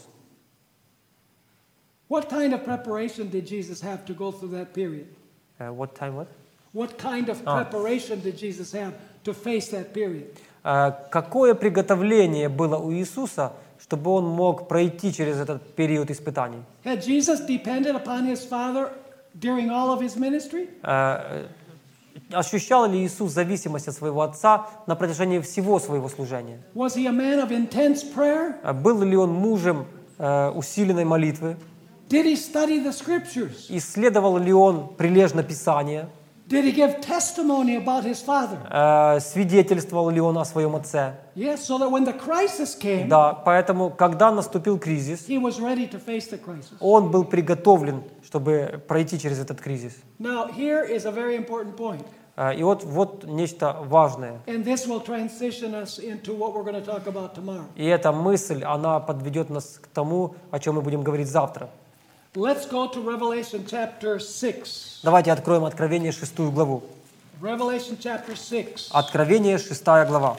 What kind of preparation did Jesus have to go through that period? Э, what time, what? What kind of preparation did Jesus have to face that period? Э, какое приготовление было у Иисуса, чтобы он мог пройти через этот период испытаний? Had Jesus depended upon his Father during all of his ministry? Э, Ощущал ли Иисус зависимость от своего Отца на протяжении всего своего служения? Was he a man of intense prayer? Э, Был ли он мужем э, усиленной молитвы? Did he study the scriptures? Исследовал ли он прилежно Писание? Did he give testimony about his Father? Э, Свидетельствовал ли он о своем Отце? Yes, so that when the crisis came, Да, поэтому, когда наступил кризис, he was ready to face the crisis. он был приготовлен, чтобы пройти через этот кризис. Now, here is a very important point, Э, И вот, вот нечто важное. and this will transition us into what we're going to talk about tomorrow. И эта мысль, она подведет нас к тому, о чем мы будем говорить завтра. Let's go to Revelation chapter six. Давайте откроем Откровение шестую главу. Revelation chapter six. Откровение шестая глава.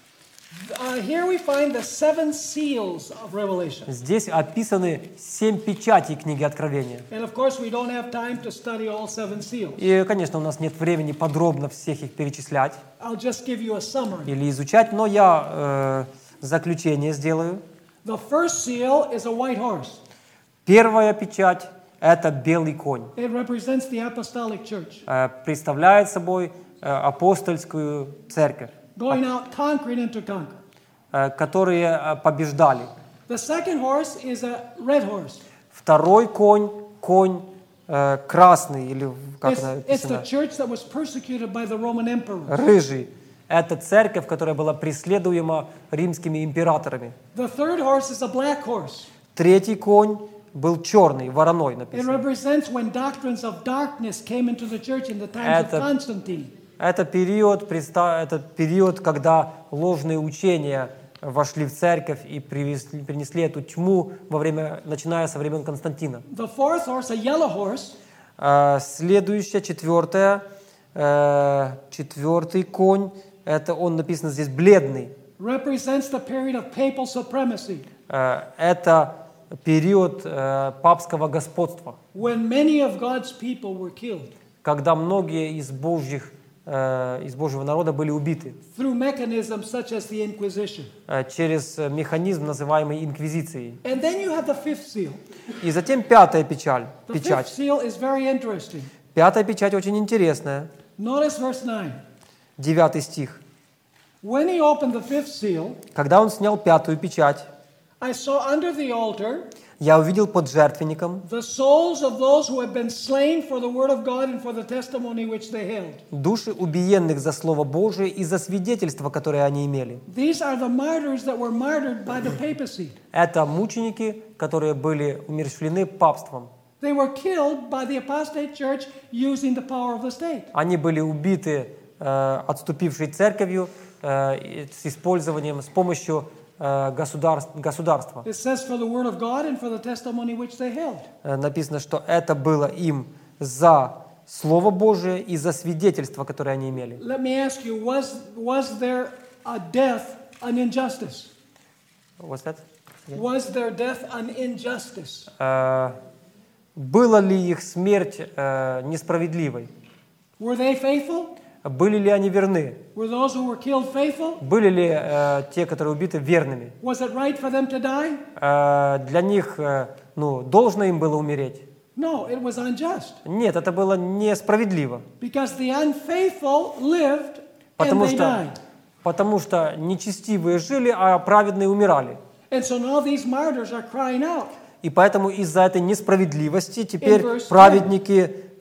Uh, here we find the seven seals of Revelation. Здесь описаны семь печатей книги Откровения. And of course, we don't have time to study all seven seals. И, конечно, у нас нет времени подробно всех их перечислять I'll just give you a summary. или изучать, но я э, заключение сделаю. The first seal is a white horse. Первая печать – это белый конь. It represents the apostolic church, Э, представляет собой э, апостольскую церковь, going out conquering and to conquer. э, которые э, побеждали. The second horse is a red horse. Второй конь – конь э, красный, или как It's, это it's the написано, church that was persecuted by the Roman emperors. рыжий. Это церковь, которая была преследуема римскими императорами. The third horse is a black horse. Третий конь был черный, вороной It написано. represents when doctrines of darkness came into the church in the times of Это- Constantine. Это период, предста- это период, когда ложные учения вошли в церковь и привезли- принесли эту тьму во время, начиная со времен Константина. The fourth horse, a yellow horse, Э, Следующая, четвертая, э, четвертый конь, это он написан здесь бледный. represents the period of papal supremacy, Э, Это период э, папского господства, when many of God's people were killed когда многие из Божьих, э, из Божьего народа были убиты through mechanisms such as the Inquisition. э, через э, механизм, называемый инквизицией. And then you have the fifth seal. И затем пятая печаль, The fifth печать. seal is very interesting. Пятая печать очень интересная. Notice verse nine. Девятый стих. When he opened the fifth seal, Когда он снял пятую печать, I saw under the altar я увидел под жертвенником the souls of those who have been slain for the word of God and for the testimony which they held. души убиенных за Слово Божие и за свидетельство, которое они имели. These are the martyrs that were martyred by the papacy. Это мученики, которые были умерщвлены папством. They were killed by the apostate church using the power of the state. Они были убиты э, отступившей церковью э, и с использованием, с помощью э, государств- государства. It says for the word of God and for the testimony which they held. Э, Написано, что это было им за Слово Божие и за свидетельство, которое они имели. Let me ask you, was, was there a death an injustice? What's that? Was their death an injustice? Э, Была ли их смерть э, несправедливой? Were they faithful? Были ли они верны? Were those who were killed faithful? Были ли э, те, которые убиты, верными? Was it right for them to die? Э, для них э, ну, должно им было умереть? No, it was unjust. Нет, это было несправедливо. Because the unfaithful lived and Потому they что, died. потому что нечестивые жили, а праведные умирали. And so now these martyrs are crying out. И поэтому из-за этой несправедливости теперь In verse праведники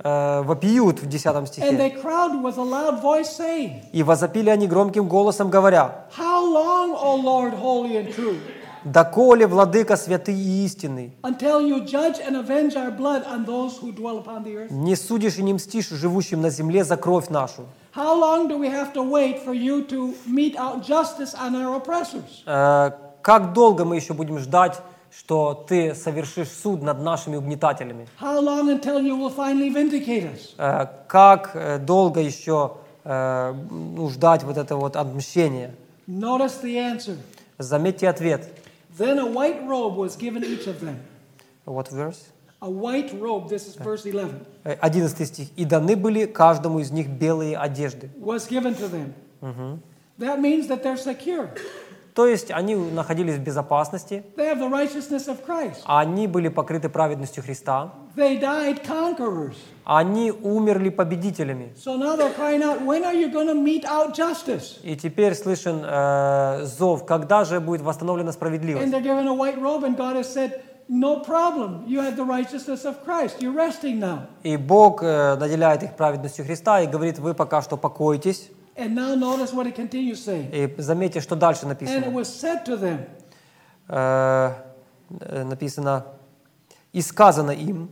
э, вопиют в десятом And стихе. they crowd with a loud voice, saying, И возопили они громким голосом, говоря: How long, O Lord, holy and true, «Доколе, владыка святый и истинный, until you judge and avenge our blood on those who dwell upon the earth? не судишь и не мстишь живущим на земле за кровь нашу?» How long do we have to wait for you to mete out justice on our oppressors? Э, Как долго мы еще будем ждать, что ты совершишь суд над нашими угнетателями? How long until you will finally vindicate us? Э, Как э, долго еще э, ну, ждать вот это вот отмщение? Notice the answer. Заметьте ответ. Then a white robe was given each of them. What verse? A white robe, this is verse eleven, Э, одиннадцатый стих. «И даны были каждому из них белые одежды». was given to them. That means that they're secure. То есть они находились в безопасности, They have the righteousness of Christ. они были покрыты праведностью Христа, They died conquerors. они умерли победителями. So now they're crying out, when are you going to mete out justice? И теперь слышен э, зов, когда же будет восстановлена And справедливость? they're given a white robe, and God has said, no problem. You have the righteousness of Christ. You're resting now. И Бог э, наделяет их праведностью Христа и говорит: вы пока что покойтесь. And now notice what it continues saying. И заметьте, что дальше And it написано. was said to them, Э, э, написано: и сказано им,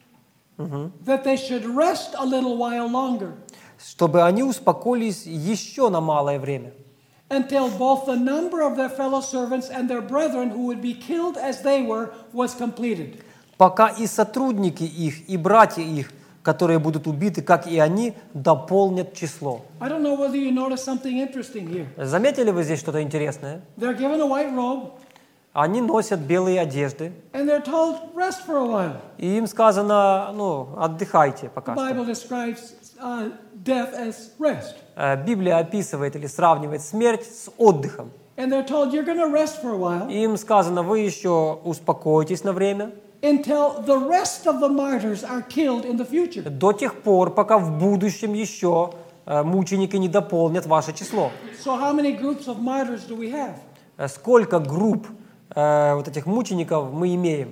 that they should rest a little while longer, чтобы они успокоились еще на малое время, until both the number of their fellow servants and their brethren who would be killed as they were was completed. пока и сотрудники их, и братья их, которые будут убиты, как и они, дополнят число. I don't know whether you notice something interesting here. Заметили вы здесь что-то интересное? They're given a white robe, Они носят белые одежды, and they're told, rest for a while. и им сказано: ну, отдыхайте The пока Bible что. describes uh, death as rest. Э, Библия описывает или сравнивает смерть с отдыхом. And they're told, you're going to rest for a while И им сказано: вы еще успокойтесь на время, until the rest of the martyrs are killed in the future. до тех пор, пока в будущем еще э, мученики не дополнят ваше число. So how many groups of martyrs do we have? Э, Сколько групп э, вот этих мучеников мы имеем?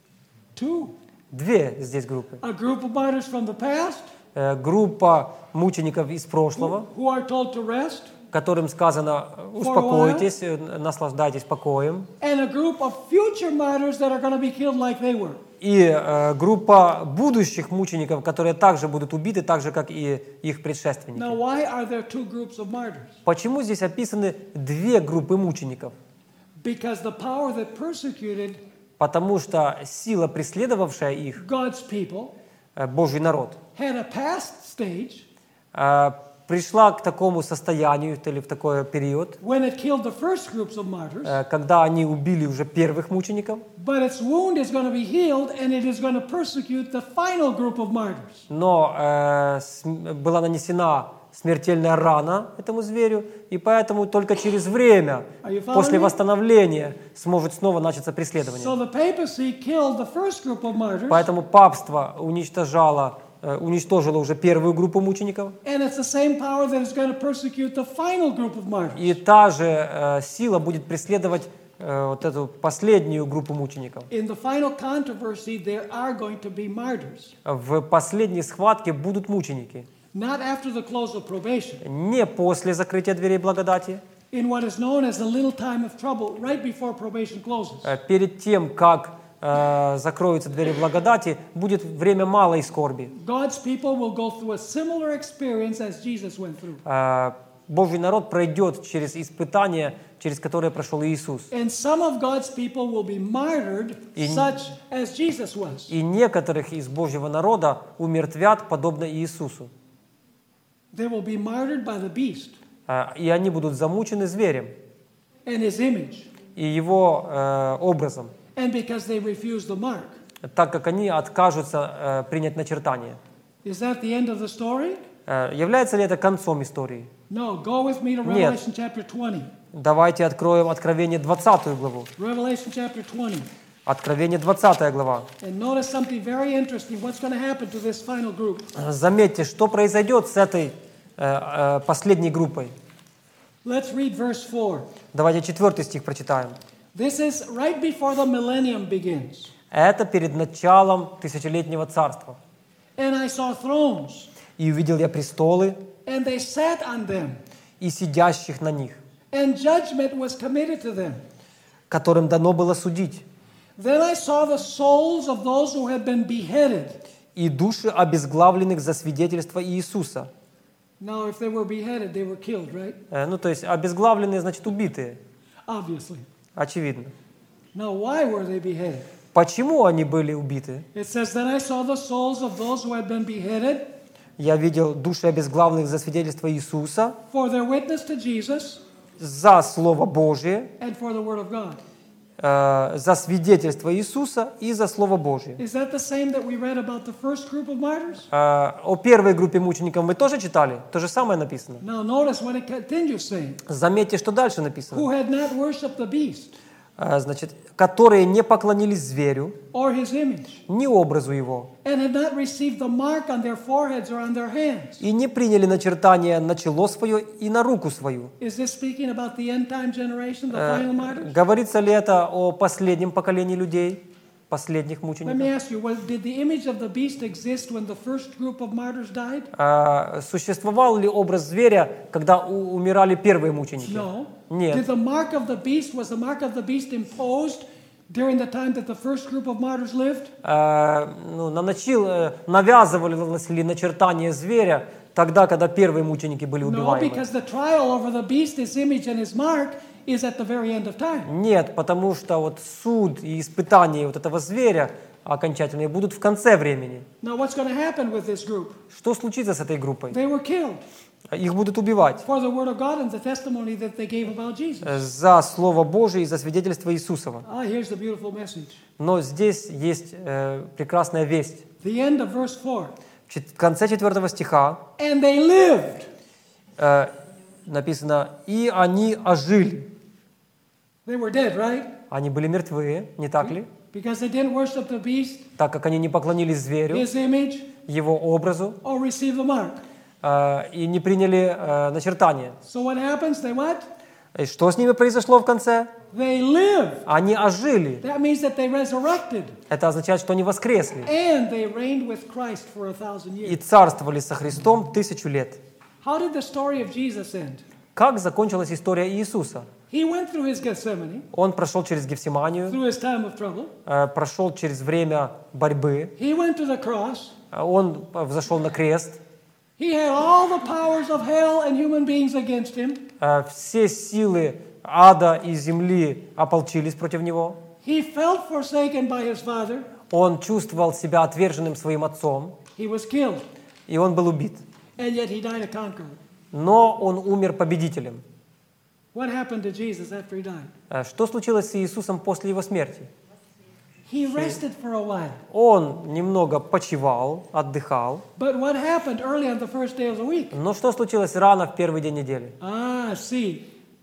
Two. Две здесь группы. A group of martyrs from the past Э, Группа мучеников из прошлого, who are told to rest, которым сказано: успокойтесь, э, наслаждайтесь покоем. and a group of future martyrs that are going to be killed like they were. И э, группа будущих мучеников, которые также будут убиты, так же, как и их предшественники. Now, why are there two groups of martyrs? Почему здесь описаны две группы мучеников? Because the power that persecuted Потому что сила, преследовавшая их, God's people, э, Божий народ, had a past stage э, пришла к такому состоянию или в такой период, when it killed the first groups of martyrs, э, когда они убили уже первых мучеников, but its wound is going to be healed and it is going to persecute the final group of martyrs. но э, см- была нанесена смертельная рана этому зверю, и поэтому только через время, Are you following после me? восстановления, сможет снова начаться преследование. So the papacy killed the first group of martyrs, Поэтому папство уничтожало, э, уничтожило уже первую группу мучеников, and it's the same power that is going to persecute the final group of martyrs. и та же э, сила будет преследовать э, вот эту последнюю группу мучеников. In the final controversy, there are going to be martyrs. В последней схватке будут мученики. Not after the close of probation, Не после закрытия дверей благодати, in what is known as a little time of trouble, right before probation closes. э, перед тем, как э, закроются двери благодати, будет время малой скорби. God's people will go through a similar experience as Jesus went through. Э, Божий народ пройдет через испытания, через которые прошел Иисус. And some of God's people will be martyred, In- such as Jesus was. И некоторых из Божьего народа умертвят, подобно Иисусу. They will be martyred by the beast Э, И они будут замучены зверем and his image, и его э, образом, and because they refuse the mark. так как они откажутся э, принять начертание. Is that the end of the story? Э, Является ли это концом истории? No. Go with me to Нет. Revelation chapter twenty. Давайте откроем Откровение двадцатую главу. Revelation chapter twenty. Откровение двадцатая глава. And notice something very interesting. What's going to happen to this final group? Заметьте, что произойдет с этой э, э, последней группой. Let's read verse four. Давайте четвертый стих прочитаем. This is right before the millennium begins. Это перед началом тысячелетнего царства. And I saw thrones, И увидел я престолы, and they sat on them, и сидящих на них, and judgment was committed to them. которым дано было судить. Then I saw the souls of those who had been beheaded. И души обезглавленных за свидетельство Иисуса. Now, if they were beheaded, they were killed, right? Э, Ну, то есть обезглавленные, значит, убитые. Obviously. Очевидно. Now, why were they beheaded? Почему они были убиты? It says, Then I saw the souls of those who had been beheaded Я видел души обезглавленных за свидетельство Иисуса, for their witness to Jesus за Слово Божие, and for the word of God. э, за свидетельство Иисуса и за Слово Божие. Is that the same that we read about the first group of martyrs? Э, О первой группе мучеников мы тоже читали? То же самое написано. Now, notice what it continues saying. Заметьте, что дальше написано. Who had not worshipped the beast Э, Значит, которые не поклонились зверю, or his image, ни образу его, and had not received the mark on their foreheads or on their hands. и не приняли начертание на чело свое и на руку свою. Is this speaking about the end time generation, the final martyrs? Говорится ли это о последнем поколении людей, последних Let me мучеников? ask you, well, did the image of the beast exist when the first group of martyrs died? А, Существовал ли образ зверя, когда у- умирали первые мученики? No. Нет. Did the mark of the beast, was the mark of the beast imposed during the time that the first group of martyrs lived? А, ну, на начал, э, навязывалось ли начертание зверя тогда, когда первые мученики были No, убиваемы? because the trial over the beast, his image and his mark, is at the very end of time. Нет, потому что вот суд и испытания вот этого зверя окончательные будут в конце времени. Now, what's going to happen with this group? Что случится с этой группой? They were killed Их будут убивать for the word of God and the testimony that they gave about Jesus. э, за Слово Божие и за свидетельство Иисусова. Ah, here's the beautiful message. Но здесь есть э, прекрасная весть. The end of verse four. В чет- в конце четвертого стиха And they lived. э, написано «И они ожили». They were dead, right? Они были мертвы, не так ли? Because they didn't worship the beast, Так как они не поклонились зверю, his image, его образу, or receive the mark. э, и не приняли э, начертания. So what happens? They what? И что с ними произошло в конце? They live. Они ожили. That means that they resurrected. Это означает, что они воскресли And they reigned with Christ for a thousand и years. царствовали со Христом тысячу лет. How did the story of Jesus end? Как закончилась история Иисуса? He went through his Gethsemane, Он прошел через Гефсиманию, through his time of trouble. э, прошел через время борьбы, He went to the cross. он взошел на крест. He had all the powers of hell and human beings against him. Э, Все силы ада и земли ополчились против него. He felt forsaken by his Father. Он чувствовал себя отверженным своим отцом, He was killed. и он был убит. And yet he died a conqueror. Но он умер победителем. What happened to Jesus after he died? Э, Что случилось с Иисусом после его смерти? He rested for a while. Он немного почивал, отдыхал. But what happened early on the first day of the week? Но что случилось рано в первый день недели? Ah, see.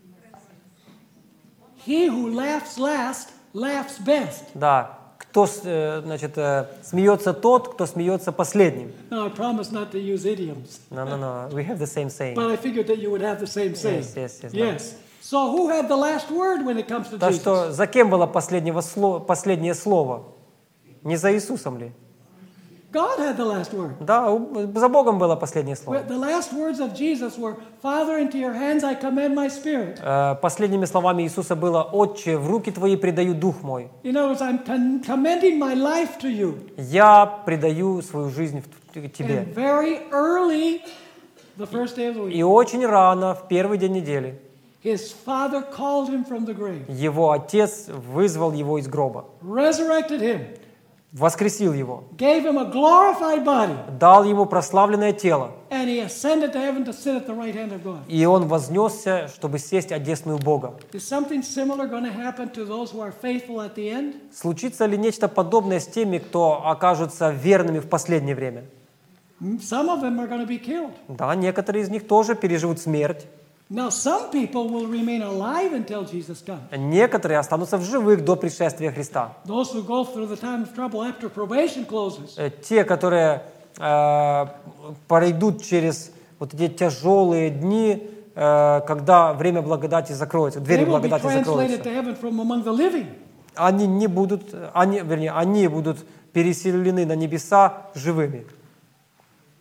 He who laughs last laughs best. Да, кто с- э, значит, э, смеется тот, кто смеется последним. Now, I promise not to use idioms, No, no, no. We have the same saying. but I figured that you would have the same saying. Yes, yes, yes, Yes. So who had the last word when it comes to Так Jesus? что за кем было последнего сло- последнее слово? Не за Иисусом ли? God had the last word. Да, у- за Богом было последнее слово. The last words of Jesus were, Father, into your hands I commend my spirit. Э, Последними словами Иисуса было: «Отче, в руки Твои предаю дух мой». In other words, I'm con- commending my life to you. Я предаю свою жизнь в т- Тебе. And very early, the first day of the week, И очень рано, в первый день недели, his father called him from the grave, его отец вызвал его из гроба, resurrected him, воскресил его, gave him a glorified body, дал ему прославленное тело, and he ascended to heaven to sit at the right hand of God. и он вознесся, чтобы сесть одесную Бога. Is something similar going to happen to those who are faithful at the end? Случится ли нечто подобное с теми, кто окажутся верными в последнее время? Some of them are going to be killed. Да, некоторые из них тоже переживут смерть. Now, some people will remain alive until Jesus comes. Некоторые останутся в живых до пришествия Христа. Those who go through the time of trouble after probation closes. Э, Те, которые э, пройдут через вот эти тяжелые дни, э, когда время благодати закроется, двери They will be благодати translated to закроются. heaven from among the living. Они не будут, они, вернее, они будут переселены на небеса живыми.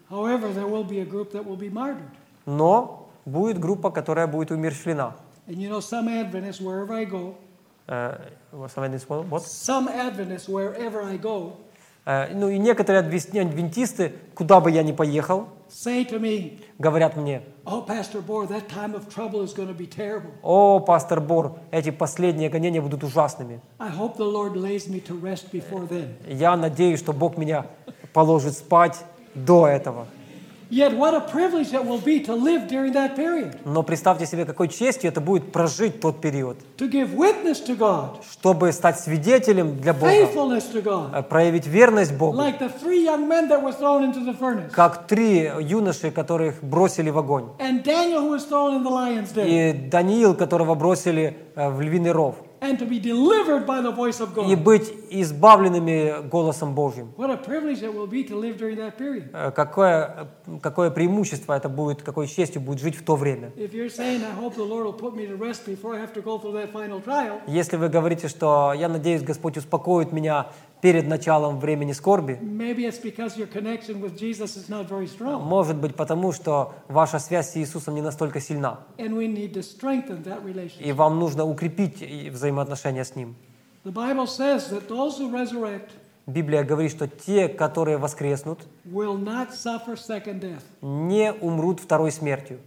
However, there will be a group that will be martyred. Но будет группа, которая будет умерщвлена. And you know, some Adventists, wherever I go, Э, вот. some Adventists, wherever I go, Э, Ну и некоторые адвес- адвентисты, куда бы я ни поехал, say to me, говорят мне: "Oh, Pastor Bohr, that time of trouble is going to be terrible. «О, пастор Бор, эти последние гонения будут ужасными. I hope the Lord lays me to rest before then." Я надеюсь, что Бог меня положит спать до этого». Yet what a privilege it will be to live during that period, Но представьте себе, какой честью это будет прожить тот период, to give witness to God, чтобы стать свидетелем для Бога, faithfulness to God, э, проявить верность Богу, like the three young men that were thrown into the furnace, как три юноши, которых бросили в огонь, and Daniel who was thrown in the lion's den, и Даниил, которого бросили э, в львиный ров, and to be delivered by the voice of и God. быть избавленными голосом Божьим. What a privilege it will be to live during that period. Э, Какое, какое преимущество это будет, какой честью будет жить в то время. If you're saying, "I hope the Lord will put me to rest before I have to go through that final trial," Если вы говорите, что «я надеюсь, Господь успокоит меня перед началом времени скорби», maybe it's because your connection with Jesus is not very strong, может быть потому, что ваша связь с Иисусом не настолько сильна, and we need to strengthen that и relationship. вам нужно укрепить и взаимоотношения с Ним. The Bible says that those who resurrect Библия говорит, что те, которые воскреснут, will not suffer second death. не умрут второй смертью.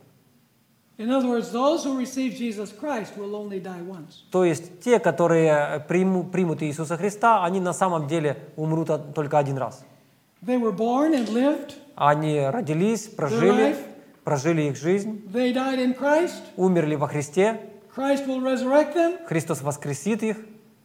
In other words, those who receive Jesus Christ will only die once. То есть те, которые приму- примут Иисуса Христа, они на самом деле умрут от- только один раз. They were born and lived, Они родились, прожили, прожили их жизнь, they died in Christ, умерли во Христе, Christ will resurrect them. Христос воскресит их.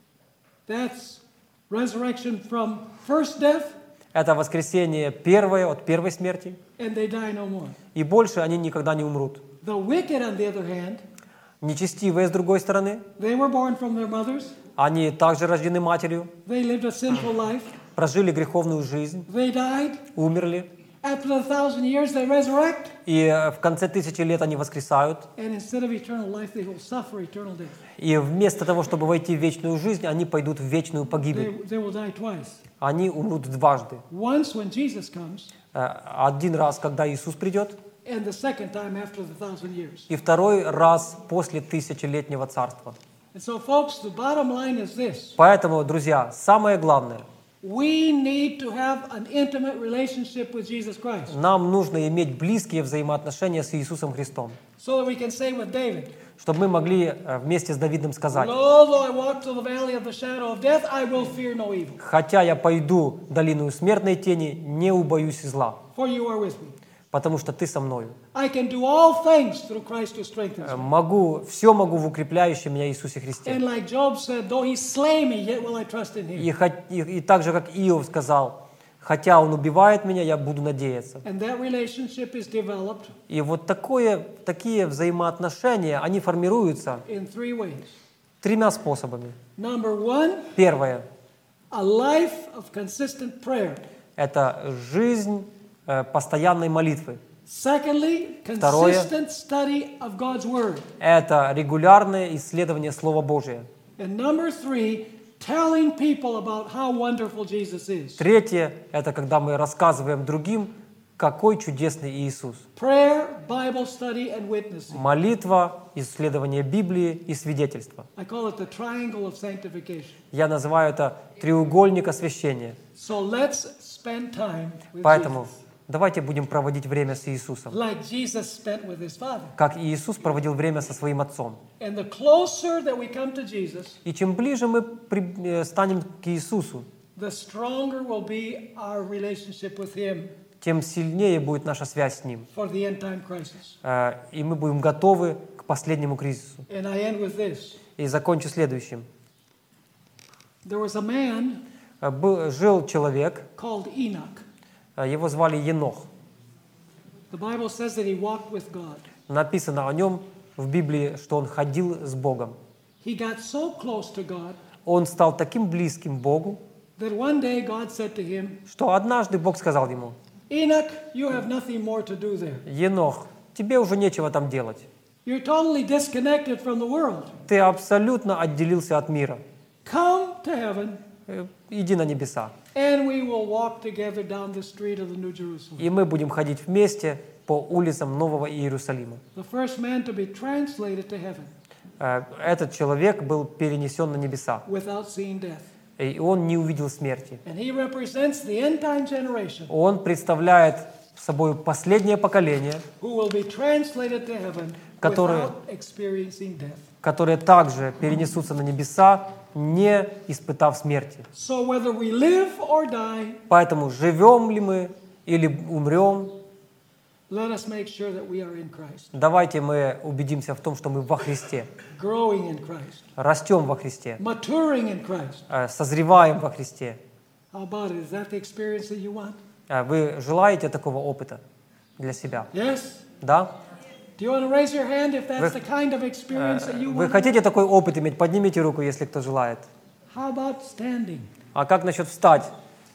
That's resurrection from first death, Это воскресение первое от первой смерти, and they die no more. и больше они никогда не умрут. The wicked, on the other hand, Нечестивые, с другой стороны, they were born from their mothers, они также рождены матерью, they lived a sinful life, прожили греховную жизнь, they died. умерли, After the thousand years, they resurrect, и в конце тысячи лет они воскресают, and instead of eternal life, they will suffer eternal death. и вместо того, чтобы войти в вечную жизнь, они пойдут в вечную погибель. They, they will die twice. Они умрут дважды. Once when Jesus comes, Э, Один раз, когда Иисус придет, and the second time after the thousand years. и второй раз после тысячелетнего царства. And so, folks, the bottom line is this. Поэтому, друзья, самое главное, We need to have an intimate relationship with Jesus Christ нам нужно иметь близкие взаимоотношения с Иисусом Христом, so that we can say with David, чтобы мы могли э, вместе с Давидом сказать: "Lo, though I walk through the valley of the shadow of death, I will fear no evil, «Хотя я пойду в долину смертной тени, не убоюсь зла, for you are with me. потому что Ты со мною. I can do all things through Christ who strengthens Э, me." Могу, все могу в укрепляющем меня Иисусе Христе». And like Job said, though he slay me, yet will I trust in him. И, хот- и, и так же, как Иов сказал: «Хотя он убивает меня, я буду надеяться». And that relationship is developed И вот такое, такие взаимоотношения, они формируются in three ways. тремя способами. Number one, Первое a life of consistent prayer. – это жизнь э, постоянной молитвы. Secondly, Второе. consistent study of God's Word. Это регулярное исследование Слова Божия. And number three, telling people about how wonderful Jesus is. Третье – это когда мы рассказываем другим, какой чудесный Иисус. Prayer, Bible study, and witnessing. Молитва, исследование Библии и свидетельство. I call it the triangle of sanctification. Я называю это треугольник освящения. So let's spend time with Поэтому Jesus, давайте будем проводить время с Иисусом, like Jesus spent with his Father. как Иисус проводил время со своим Отцом. And the closer that we come to Jesus, И чем ближе мы при- э, станем к Иисусу, the stronger will be our relationship with him тем сильнее будет наша связь с Ним. for the end time crisis. Э, И мы будем готовы к последнему кризису. And I end with this. И закончу следующим. There was a man Э, был- Жил человек, called Enoch. э, его звали Енох. The Bible says that he walked with God. Написано о нем в Библии, что он ходил с Богом. He got so close to God Он стал таким близким Богу, that one day God said to him, что однажды Бог сказал ему: "Enoch, you have nothing more to do there. «Енох, тебе уже нечего там делать. You're totally disconnected from the world. Ты абсолютно отделился от мира. Come to heaven э, иди на небеса. And we will walk together down the street of the New Jerusalem. И мы будем ходить вместе по улицам Нового Иерусалима. The first man to be translated to heaven Э, Этот человек был перенесен на небеса, without seeing death. и он не увидел смерти. And he represents the end time generation Он представляет собой последнее поколение, who will be translated to heaven Которые- without experiencing death. которые также перенесутся на небеса, не испытав смерти. So whether we live or die, Поэтому живем ли мы или умрем, let us make sure that we are in Christ, давайте мы убедимся в том, что мы во Христе, growing in Christ, растем во Христе, maturing in Christ. э, созреваем во Христе. How about it? Is that the experience that you want? Э, Вы желаете такого опыта для себя? Yes? Да? Do you want to raise your hand if that's Вы- the kind of experience that you Вы want? хотите такой опыт иметь? Поднимите руку, если кто желает. How about standing? А как насчет встать?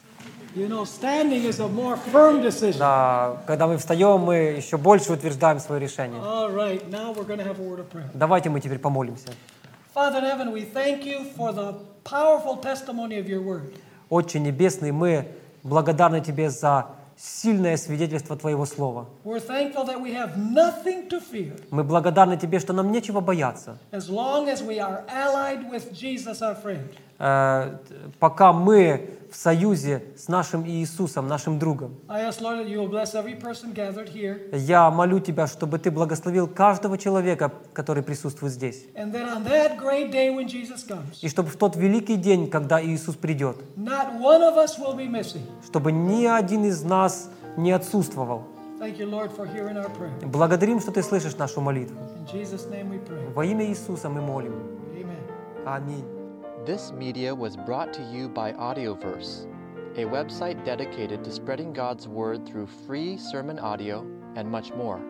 You know, standing is a more firm decision. Да, когда мы встаем, мы еще больше утверждаем свое решение. All right, now we're going to have a word of prayer. Давайте мы теперь помолимся. Father in heaven, we thank you for the powerful testimony of your word. Отче Небесный, мы благодарны Тебе за сильное свидетельство Твоего Слова. We're thankful that we have nothing to fear Мы благодарны Тебе, что нам нечего бояться. as long as we are allied with Jesus, our friend. Э, Пока мы в союзе с нашим Иисусом, нашим другом. I ask, Lord, that you will bless every person gathered here, Я молю Тебя, чтобы Ты благословил каждого человека, который присутствует здесь. and that on that great day when Jesus comes, И чтобы в тот великий день, когда Иисус придет, not one of us will be missing. чтобы ни один из нас не отсутствовал. Thank you, Lord, for hearing our prayer. Благодарим, что Ты слышишь нашу молитву. In Jesus' name we pray. Во имя Иисуса мы молим. Amen. Аминь. This media was brought to you by Audioverse, a website dedicated to spreading God's Word through free sermon audio and much more.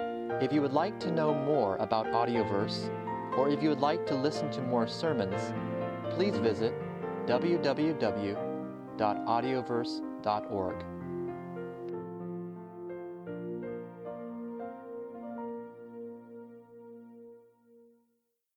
If you would like to know more about Audioverse, or if you would like to listen to more sermons, please visit w w w dot audioverse dot org.